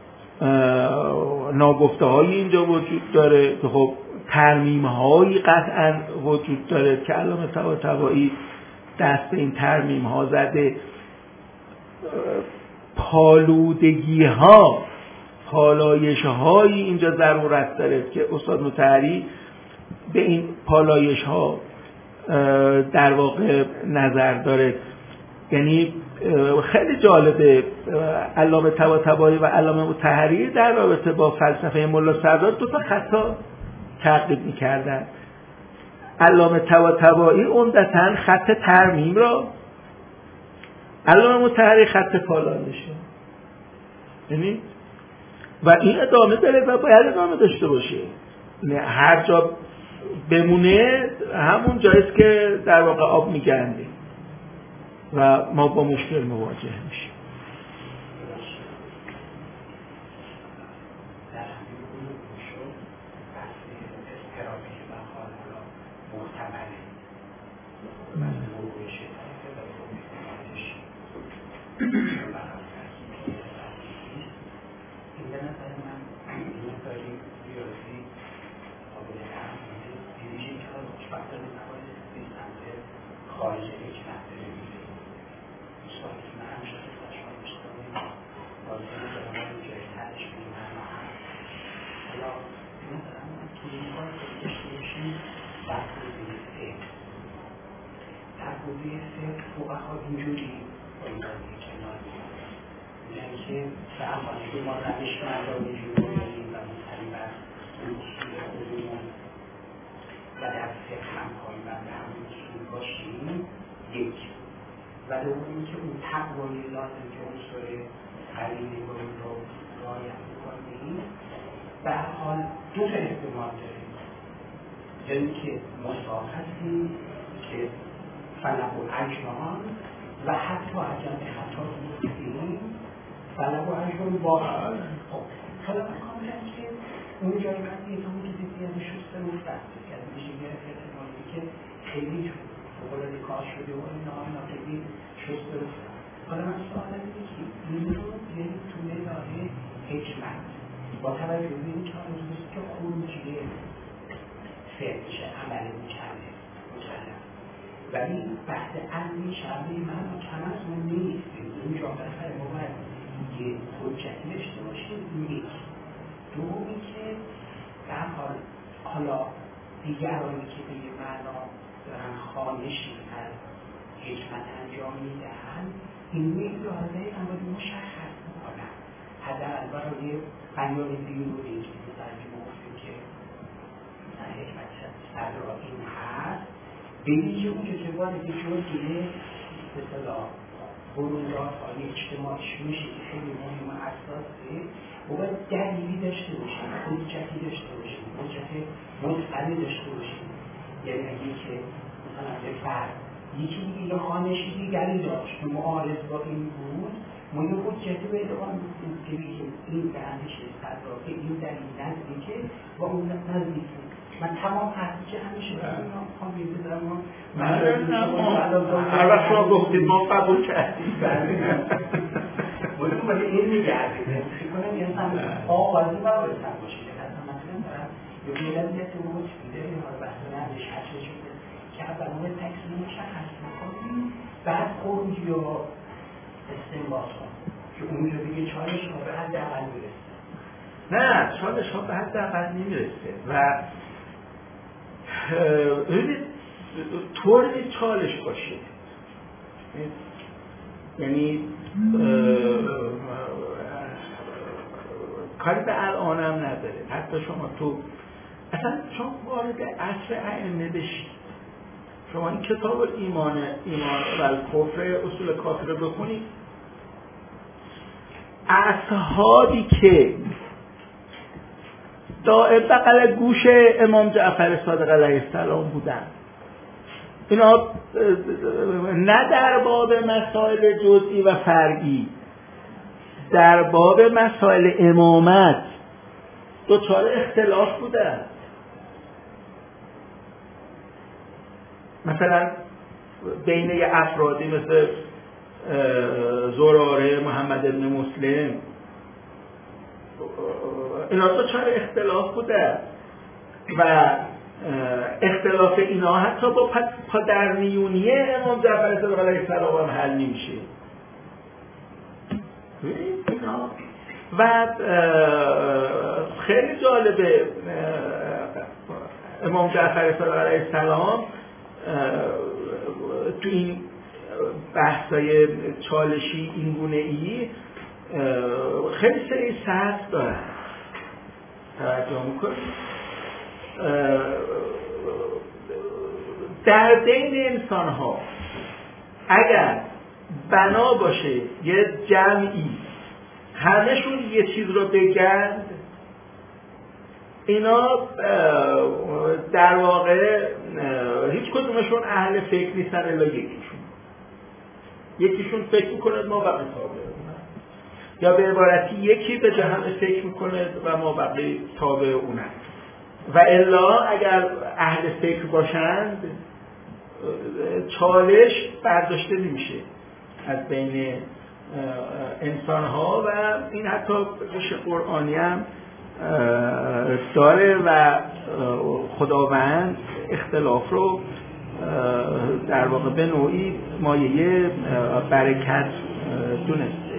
ناگفته های اینجا وجود داره که خب ترمیم هایی قطعا وجود داره که علامه طباطبایی دست به این ترمیم ها زده. پالودگی ها پالایش هایی اینجا ضرورت داره که استاد مطهری به این پالایش ها در واقع نظر داره. یعنی خیلی جالبه علامه طباطبایی و علامه مطهری در رابطه با فلسفه ملا صدرام دو تا خطا تعقیب می‌کردن. علامه طباطبایی عمدتاً خط ترمیم را، علامه مطهری خط پالایش. یعنی و این ادامه داره و باید ادامه داشته باشه. یعنی هر جا بمونه همون جاییست که در واقع آب میگنده و ما با مشکل مواجه میشیم. و حتی اگر به خطا بودیم فلق و عجب با خب حالا کاملا که اون جایی من یه تو بودی دیدی از شسته مستقصد کرد میشه گرفت احتمالی که خیلی فوق‌العاده کار شده و اینا اینا خیلی شسته مستقصد. حالا من سوالم اینه که این رو یعنی تو نگاه حکمت با توجه به این که آنجوریست که خروجیه فعلش عمل میکنه مکلم ولی بحث علمی شرعی من کم از اون نیست. اینجا بخیر ما باید یه حجتی داشته باشیم. یک دومی که در حال حالا دیگرانی که به یه معنا دارن خانشی از حکمت انجام میدن این میدازه اما مشخص میکنن حداقل برای بیان بیرونی که بزرگی گفتیم که حکمت صدرا این هست به ویژه اون که وارد جزئیه به اصطلاح بروندادهای اجتماعیش میشه که خیلی مهم و اساسه و باید دلیلی داشته باشیم، حجتی داشته باشیم، حجت مطلقی داشته باشیم. یعنی اگه که مثلا به فرد یکی دیگه یه خانشی دیگری داشت که معارض با این بود ما یه حجتی به ادوان بودیم که بگیم این به اندیشه صدرا که این دلیل نزدیکه و اون نزدیکه. من تمام حرفی که همیشه بودیم خواهم بیدارم هر وقت شما گفتید ما قبول کردیم بودیم ولی این میگردیم فکر کنم یه هم آغازی باید هم باشه که حتی مثلا دارم یه بیلن یه تو بود میده یه حال بحث نردش هرچه شده که اول اون تکسیم مشخص میکنیم بعد خروج یا استنباط کن که اونجا دیگه چالش ها به حد اول برسه. نه چالش ها به حد اول نمیرسه و ببینید طور نیست چالش باشه، یعنی کاری به الانم نداره. حتی شما تو اصلا شما وارد عصر ائمه بشید، شما این کتاب ایمان ایمان و الکفر اصول کافر رو بخونید، اصحابی که دائم بغل گوش امام جعفر صادق علیه السلام بودن، اینا نه در باب مسائل جزئی و فرعی، در باب مسائل امامت دچار اختلاف بودن. مثلا بین یه افرادی مثل زراره، محمد ابن مسلم، اینا دچار اختلاف بودن و اختلاف اینا حتی با پادرمیونی امام جعفر صادق علیه السلام هم حل نمیشه. و خیلی جالبه امام جعفر صادق علیه السلام تو این بحثای چالشی این گونه ای خیلی سری سطح دارن، توجه میکنید در بین انسان ها اگر بنا باشه یه جمعی همه‌شون یه چیز رو بگن، اینا در واقع هیچ کدومشون اهل فکر نیستن الا یکیشون یکیشون فکر میکنه ما بقیه تابع، یا به عبارتی یکی به جهان فکر میکنه و ما بقیه تابع اونن. و الا اگر اهل فکر باشند چالش برداشته نمیشه از بین انسان ها و این حتی ریشه قرآنی هم داره و خداوند اختلاف رو در واقع به نوعی مایه برکت دونسته.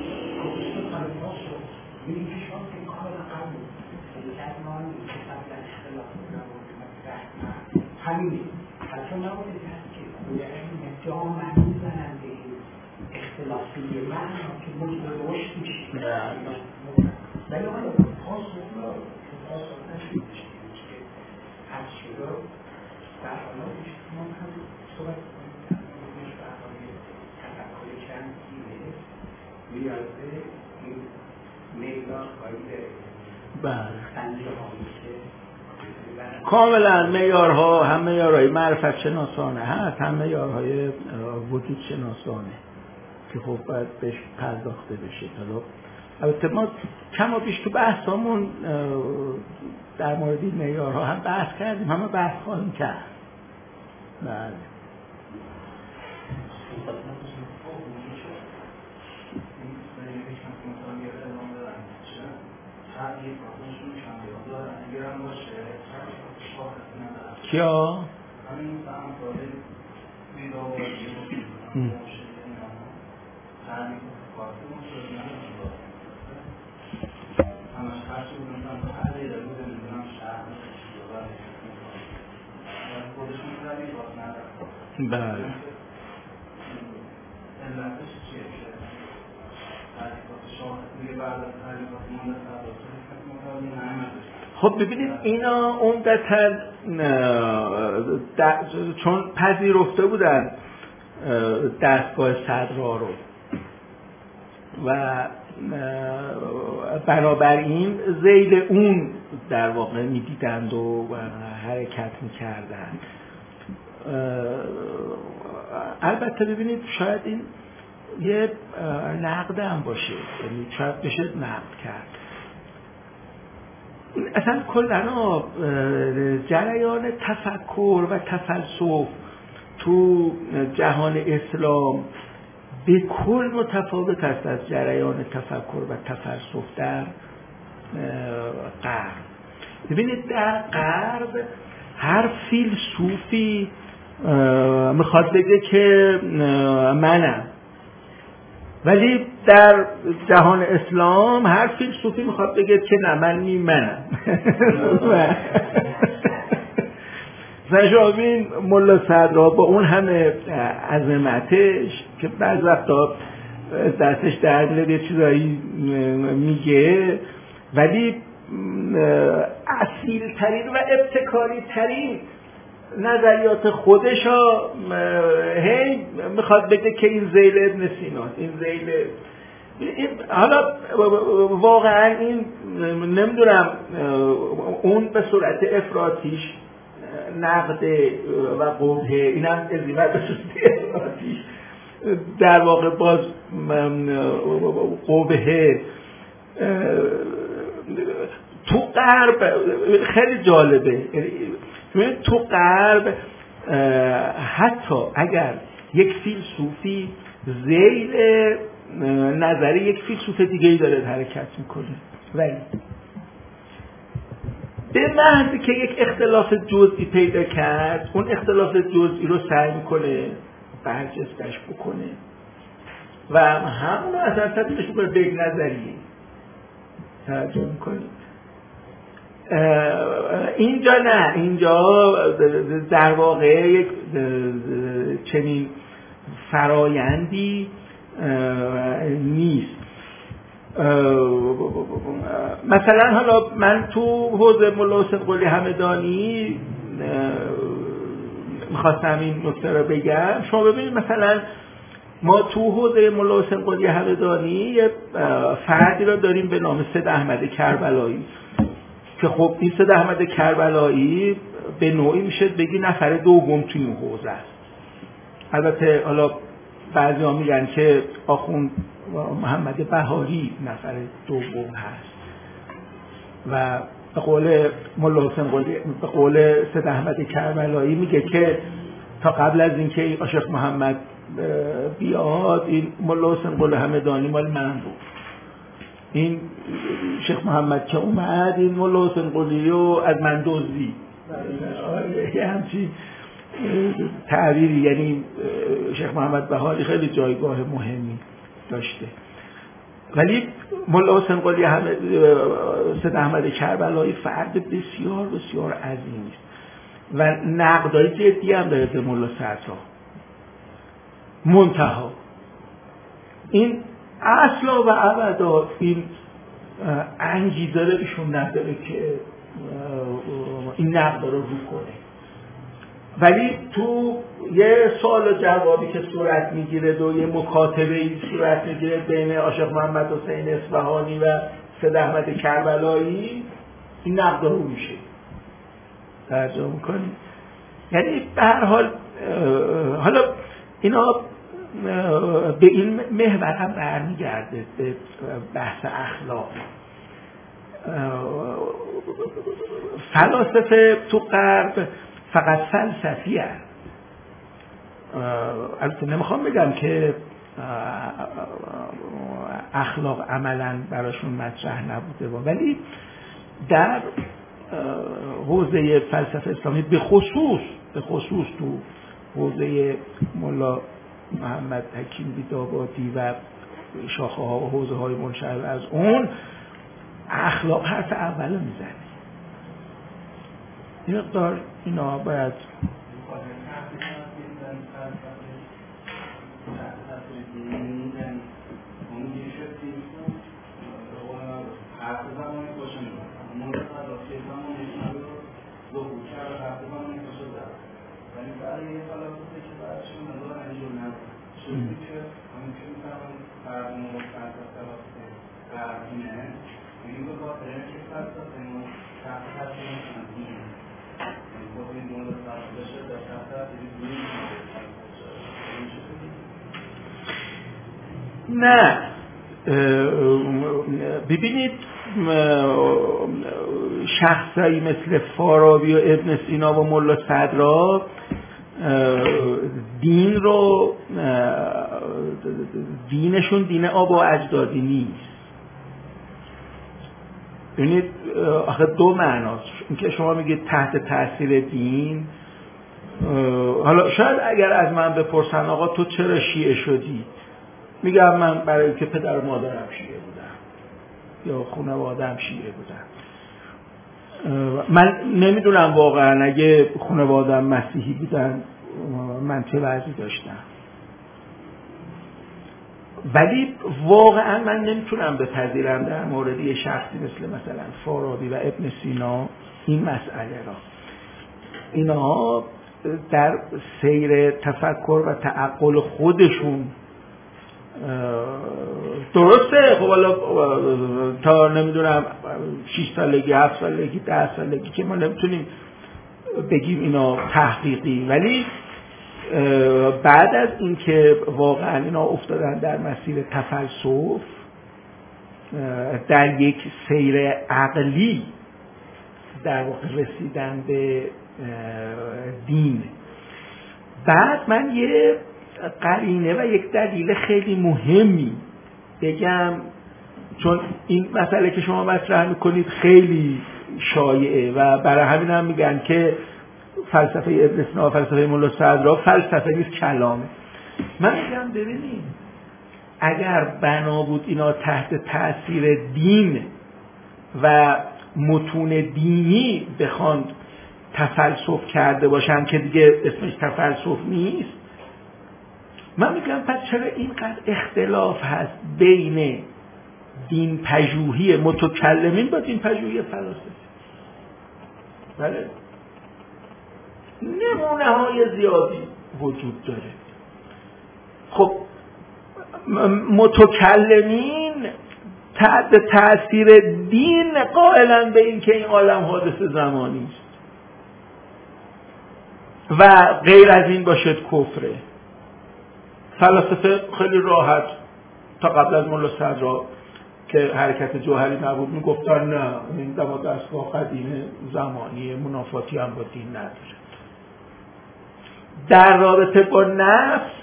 همین حتی نباید که خودشون جا معنی زنن به این اختلافی من که مجموع رشد میشه ولی آن پاسخ را پاسخ نشید که از شده در حالا ما هم صحبت کنیم برای تفکر چند گیره میازده این میدان خواهی سنجه هایی که کاملا معیارها هم معیارهای معرفت شناسانه هست، هم معیارهای وجود شناسانه که خب باید بهش پرداخته بشه. حالا البته ما کما بیش تو بحثامون در مورد این معیارها هم بحث کردیم، همه بحث خواهیم کرد. بله. کیا؟ بله. خب ببینید اینا عمدتاً چون پذیرفته بودن دستگاه صدرا رو و بنابراین ذیل اون در واقع میدیدند و حرکت میکردند. البته ببینید شاید این یه نقد هم باشه، یعنی شاید بشه نقد کرد. اصلا کلنا جریان تفکر و تفلسف تو جهان اسلام به کل متفاوت است از جریان تفکر و تفلسف در غرب. ببینید در غرب هر فیلسوفی میخواد بگه که منم، ولی در جهان اسلام هر فیلسوفی میخواد بگه که نه من نی منم. سشابین ملا صدرا با اون همه عظمتش که بعض وقتا دستش در میاد یه چیزایی میگه، ولی اصیل ترین و ابتکاری ترین نظریات خودشا هی میخواد بگه که این ذیل ابن سیناست، این ذیل این حالا واقعا این نمیدونم اون به صورت افراطیش نقد و قبه، اینم ازیمت به صورت افراطیش در واقع باز قبه تو غرب خیلی جالبه. تو غرب حتی اگر یک فیلسوفی ذیل نظری یک فیلسوف دیگه‌ای داره حرکت میکنه، ولی به محض که یک اختلاف جزئی پیدا کرد اون اختلاف جزئی رو سعی میکنه برجستش بکنه و همون رو اصلا تبدیلش میکنه به یک نظریه. توجه میکنید؟ اینجا نه، اینجا در واقع یک چنین فرایندی نیست. مثلا حالا من تو حوزه ملا حسین قلی همدانی میخواستم این نکته رو بگم. شما ببینید مثلا ما تو حوزه ملا حسین قلی همدانی یه فردی رو داریم به نام سید احمد کربلایی که خب این سید احمد کربلایی به نوعی میشه بگی نفر دوم توی این حوزه است. البته حالا بعضی ها میگن که آخوند محمد بهاری نفر دوم هست و به قول ملا حسین قلی، به قول سید احمد کربلایی میگه که تا قبل از اینکه شیخ محمد بیاد این ملا حسین قلی همدانی مال من بود. این شیخ محمد که اومد این ملا حسین قلی رو از من دزدید. یه همچین تعبیری، یعنی شیخ محمد بهاری خیلی جایگاه مهمی داشته، ولی ملا حسین قلی سید احمد کربلایی فرد بسیار بسیار عظیمی است و نقدای جدی هم داره به ملا صدرا. منتها این اصلا و ابدا این انگیزه رو ایشون نداره که این نقد رو رو کنه، ولی تو یه سوال و جوابی که صورت میگیره و یه مکاتبه‌ای صورت میگیره بین عاشق محمد حسین اصفهانی و سید احمد کربلایی این نقد رو میشه ترجمه میکنی. یعنی به هر حال حالا اینا به این محور هم برمیگرده به بحث اخلاق. فلاسفه تو غرب فقط فلسفی هست. البته نمیخوام بگم که اخلاق عملا براشون مطرح نبوده، ولی در حوزه فلسفه اسلامی به خصوص به خصوص تو حوزه ملا محمد حکیم بیدابادی و شاخه ها و حوزه های منشعب از اون اخلاق حرف اول میزنه. این مقدار اینا باید نه. ببینید شخصایی مثل فارابی و ابن سینا و ملا صدرا دین رو دینشون دین آبا و اجدادی نیست. ببینید آخه دو معناست. اینکه شما میگید تحت تاثیر دین، حالا شاید اگر از من بپرسن آقا تو چرا شیعه شدی، میگم من برای که پدر و مادرم شیعه بودم یا خانواده‌ام شیعه بودم. من نمیدونم واقعا اگه خانواده‌ام مسیحی بودن من چه وضعی داشتم، ولی واقعا من نمیتونم بپذیرم در مورد یه شخصی مثل مثلا فارابی و ابن سینا این مسئله را. اینها در سیر تفکر و تعقل خودشون درسته، خب حالا تا نمیدونم شش سالگی هفت سالگی ده سالگی که ما نمیتونیم بگیم اینا تحقیقی، ولی بعد از اینکه واقعا اینا افتادن در مسیر تفلسف، در یک سیر عقلی در واقع رسیدن به دین، بعد من یه قرینه و یک دلیل خیلی مهمی بگم، چون این مسئله که شما مطرح میکنید خیلی شایعه و برای همین هم میگن که فلسفه ابن سینا و فلسفه ملا صدرا فلسفه نیست، کلامه. من میگم ببینید اگر بنا بود اینا تحت تاثیر دین و متون دینی بخوان تفلسف کرده باشن که دیگه اسمش تفلسف نیست، من میگم پس چرا اینقدر اختلاف هست بین دین پژوهی متکلمین با دین پژوهی فلاسفه؟ بله، نمونه های زیادی وجود داره. خب متکلمین تحت تأثیر دین قائلن به این که این عالم حادث زمانی است و غیر از این باشد کفره. فلاسفه خیلی راحت تا قبل از ملا صدرا که حرکت جوهری نبود میگفتن نه این دما دستگاه قدیم زمانی منافاتی هم با دین نداره. در رابطه با نفس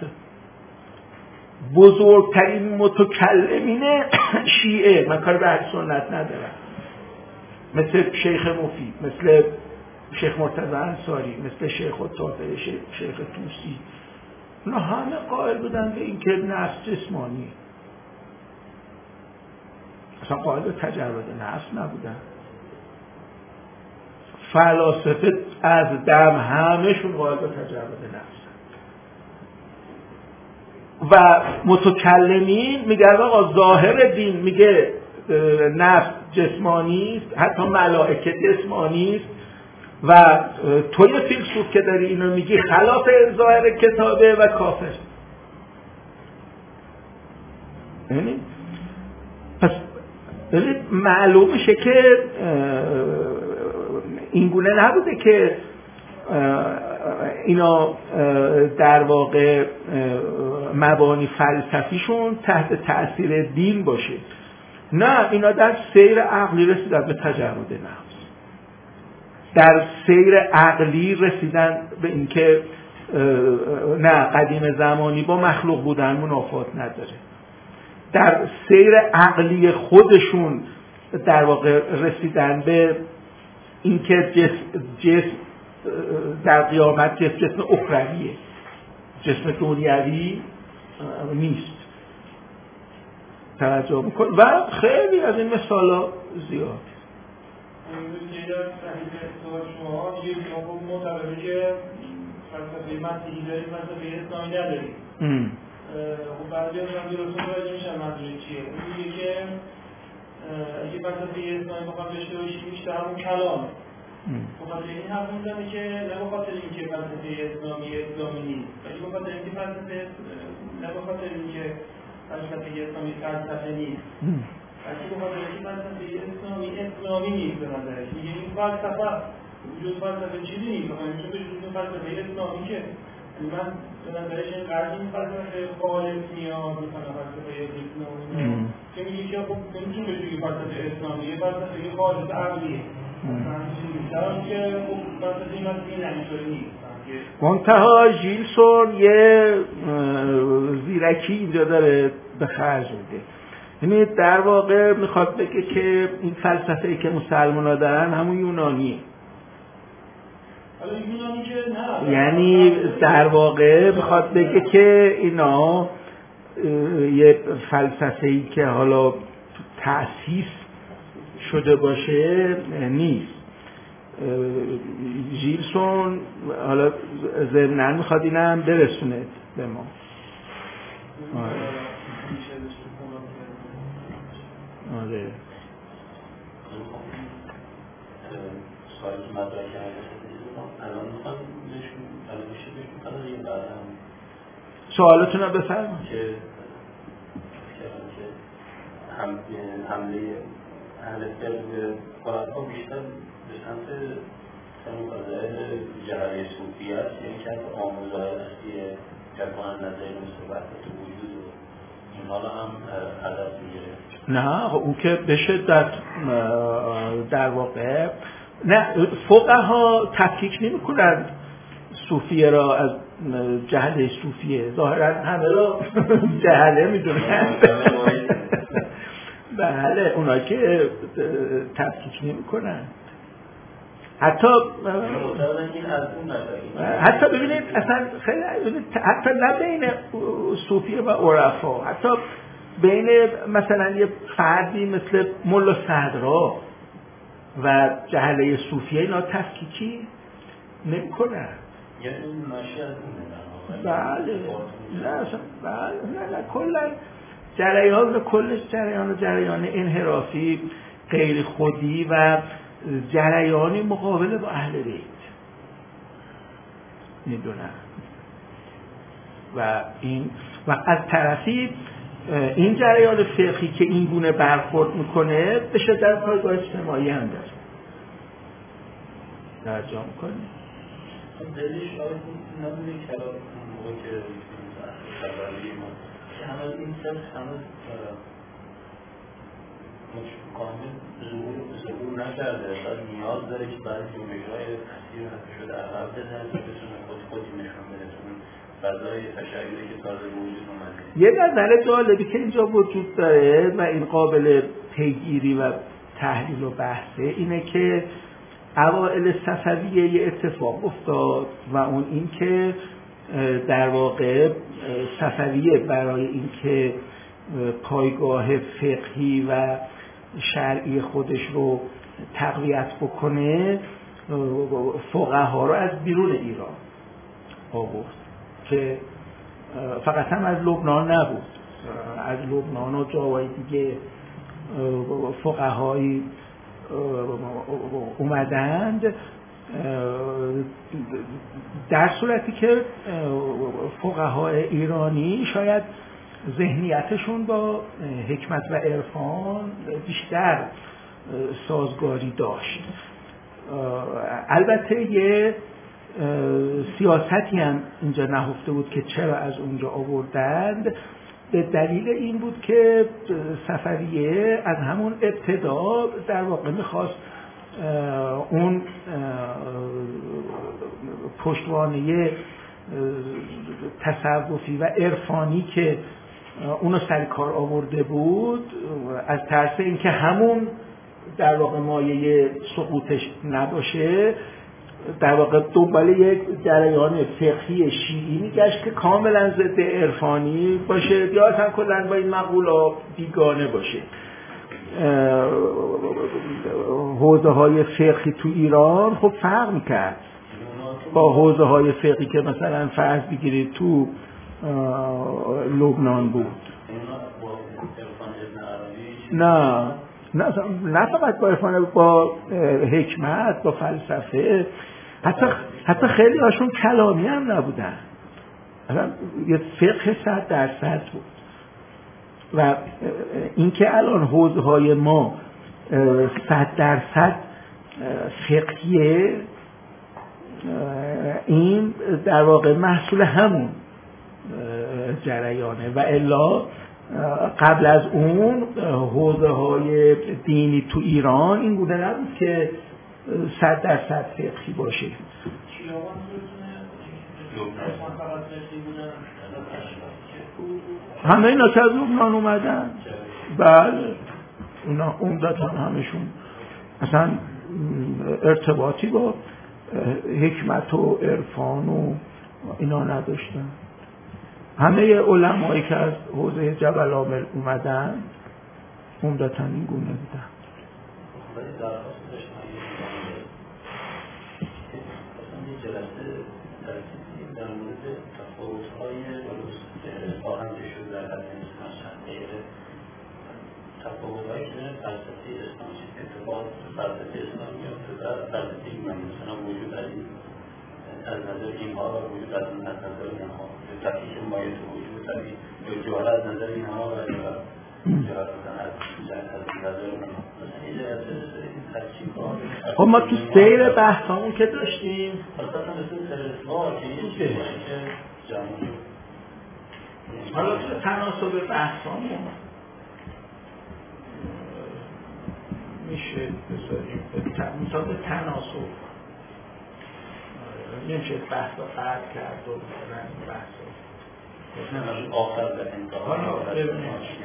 بزرگترین متکلمین شیعه، من کار به اهل سنت ندارم، مثل شیخ مفید، مثل شیخ مرتضی انصاری، مثل شیخ الطاهر، شیخ, شیخ طوسی، اونا همه قائل بودن به این که نفس جسمانی، اصلا قائل به تجرد نفس نبودن. فلاسفه از دم همهشون قائل به تجرد نفس و متکلمین میگن آقا ظاهر دین میگه نفس جسمانی است، حتی ملائکه جسمانی است و توی فیلسوف که داری اینو میگی خلاف ظاهر کتابه و کافر. یعنی پس معلوم میشه که اینگونه نبوده که اینا در واقع مبانی فلسفیشون تحت تأثیر دین باشه، نه، اینا در سیر عقلی رسیدن به تجرد نفس، در سیر عقلی رسیدن به اینکه نه قدیم زمانی با مخلوق بودن منافات نداره، در سیر عقلی خودشون در واقع رسیدن به اینکه جسم, جسم در قیامت جسم, جسم اخرویه، جسم دنیوی نیست. توجه میکن و خیلی از این مثالا زیاد. شما یه جواب معتبره که فلسفه مسیحی داریم، فلسفه اسلامی نداریم. خب بعضی از هم درستون راجع میشن منظور چیه؟ اون میگه که اگه فلسفه اسلامی بخوام داشته باشیم بیشتر همون کلامه. بخاطر این حرف میزنه که نه بخاطر اینکه فلسفه اسلامی اسلامی نیست، ولی بخاطر اینکه فلسفه نه بخاطر اینکه فلسفه اسلامی فلسفه نیست، بلکه بخاطر اینکه فلسفه اسلامی اسلامی نیست. به نظرش میگه این فلسفه وجود فلسفه چیزی نیست، بخاطر اینکه وجود فلسفه اسلامی که من به نظرش این قرض این فلسفه خالص میاد میکنه فلسفه اسلامی که میگه که خب نمیتون بشوی فلسفه اسلامی یه فلسفه خالص عقلیه منتها ژیلسون یه زیرکی اینجا داره به خرج میده، یعنی در واقع میخواد بگه که این فلسفه‌ای که مسلمان‌ها دارن همون یونانیه، یعنی در واقع میخواد بگه که اینا یه فلسفه‌ای که حالا تأسیس شده باشه نیست. ژیلسون حالا ضمناً میخواد اینم برسونه به ما. آره آره سوالی که مطرح کرده الان میخوام بهشون الان میشه بهشون فقط این بعدم سوالتون رو بفرمایید. که هم حمله اهل فقه به خلفا بیشتر به سمت سمت جهره صوفی است، یعنی که آموزهای اصلی جوان نظری مثل وحدت وجود و این حالا هم هدف میگیره. نه اون که به شدت در واقع نه فقها تفکیک نمی کنند صوفیه را از جهله صوفیه، ظاهرا همه را جهله میدونن. بله اونا که تفکیک نمی کنن. حتی حتی ببینید اصلا خیلی حتی نه بین صوفیه و عرفا، حتی بین مثلا یه فردی مثل ملا صدرا و جهله صوفیه اینا تفکیکی نمی کنن. یعنی اون ناشی از اونه. بله نه اصلا بله نه نه کلا جریان کلش جریان جریان انحرافی غیر خودی و جریانی مقابله با اهل بیت میدونن و این و از طرفی این جریان فقهی که این گونه برخورد میکنه به شدت پایگاه اجتماعی هم داره درجا میکنه. دلیلش آقای نمیده کلام موقع که خبری ما که همه این سبس همه کامل ظهور نکرده، بعد نیاز داره که بعد جنبش‌های تاثیر حتی شده عقب بزنه که بتونه خود خودی نشون بده تو اون فضای تشریعی که تازه وجود اومده. یه نظر جالبی که اینجا وجود داره و این قابل پیگیری و تحلیل و بحثه اینه که اوائل صفویه یه اتفاق افتاد و اون این که در واقع صفویه برای اینکه پایگاه فقهی و شرعی خودش رو تقویت بکنه فقها رو از بیرون ایران آورد که فقط هم از لبنان نبود، از لبنان و جاهای دیگه فقهایی اومدند، در صورتی که فقهای ایرانی شاید ذهنیتشون با حکمت و عرفان بیشتر سازگاری داشت. البته یه سیاستی هم اینجا نهفته بود که چرا از اونجا آوردند، به دلیل این بود که صفویه از همون ابتدا در واقع میخواست اون پشتوانه تصوفی و عرفانی که اونو سر کار آورده بود از ترس اینکه همون در واقع مایه سقوطش نباشه در واقع دنبال یک جریان فقهی شیعی میگشت که کاملا ضد عرفانی باشه یا اصلا کلا با این مقوله بیگانه باشه. حوزه های فقهی تو ایران خب فرق میکرد با حوزه های فقهی که مثلا فرض بگیرید تو لبنان بود. نه نه نه فقط با عرفان، با حکمت، با فلسفه، حتی حتی خیلی هاشون کلامی هم نبودن، یه فقه صد درصد بود. و اینکه الان حوزه های ما صد درصد فقهیه، این در واقع محصول همون جریانه و الا قبل از اون حوزه های دینی تو ایران این گونه نبود که صد درصد فقهی باشه. همه اینا که از لبنان اومدن، بله اونا عمدتاً همشون اصلا ارتباطی با حکمت و عرفان و اینا نداشتن. همه علمایی که از حوزه جبل عامل اومدن عمدتاً این گونه بودن. جلسه ترسیدیم در مورد تفاوت‌های آهنگ شد در قدیم چند دقیقه تفاوت‌هایی که بین فلسفه اسلامی اتفاق فلسفه اسلامی میفته و فلسفه یونانی مثلا وجود از این از نظر اینها و وجود از نظر اینها تفکیک مایه تو وجود تفکیک یا جهاله از نظر اینها و جهاله از نظر اینها مثلا این جلسه ترکیب ها خب ما تو سیر بحثامون که داشتیم خاصتا مثل ترسوا که یه چیزی که جمعی حالا تو تناسب بحثامون میشه بذاریم مثلا به تناسب نمیشه بحث رو قرد کرد و مثلا این بحث رو آخر در انتها حالا ببینیم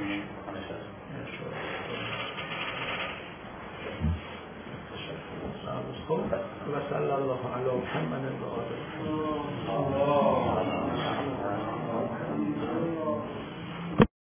خب و صلی الله علی محمد و آله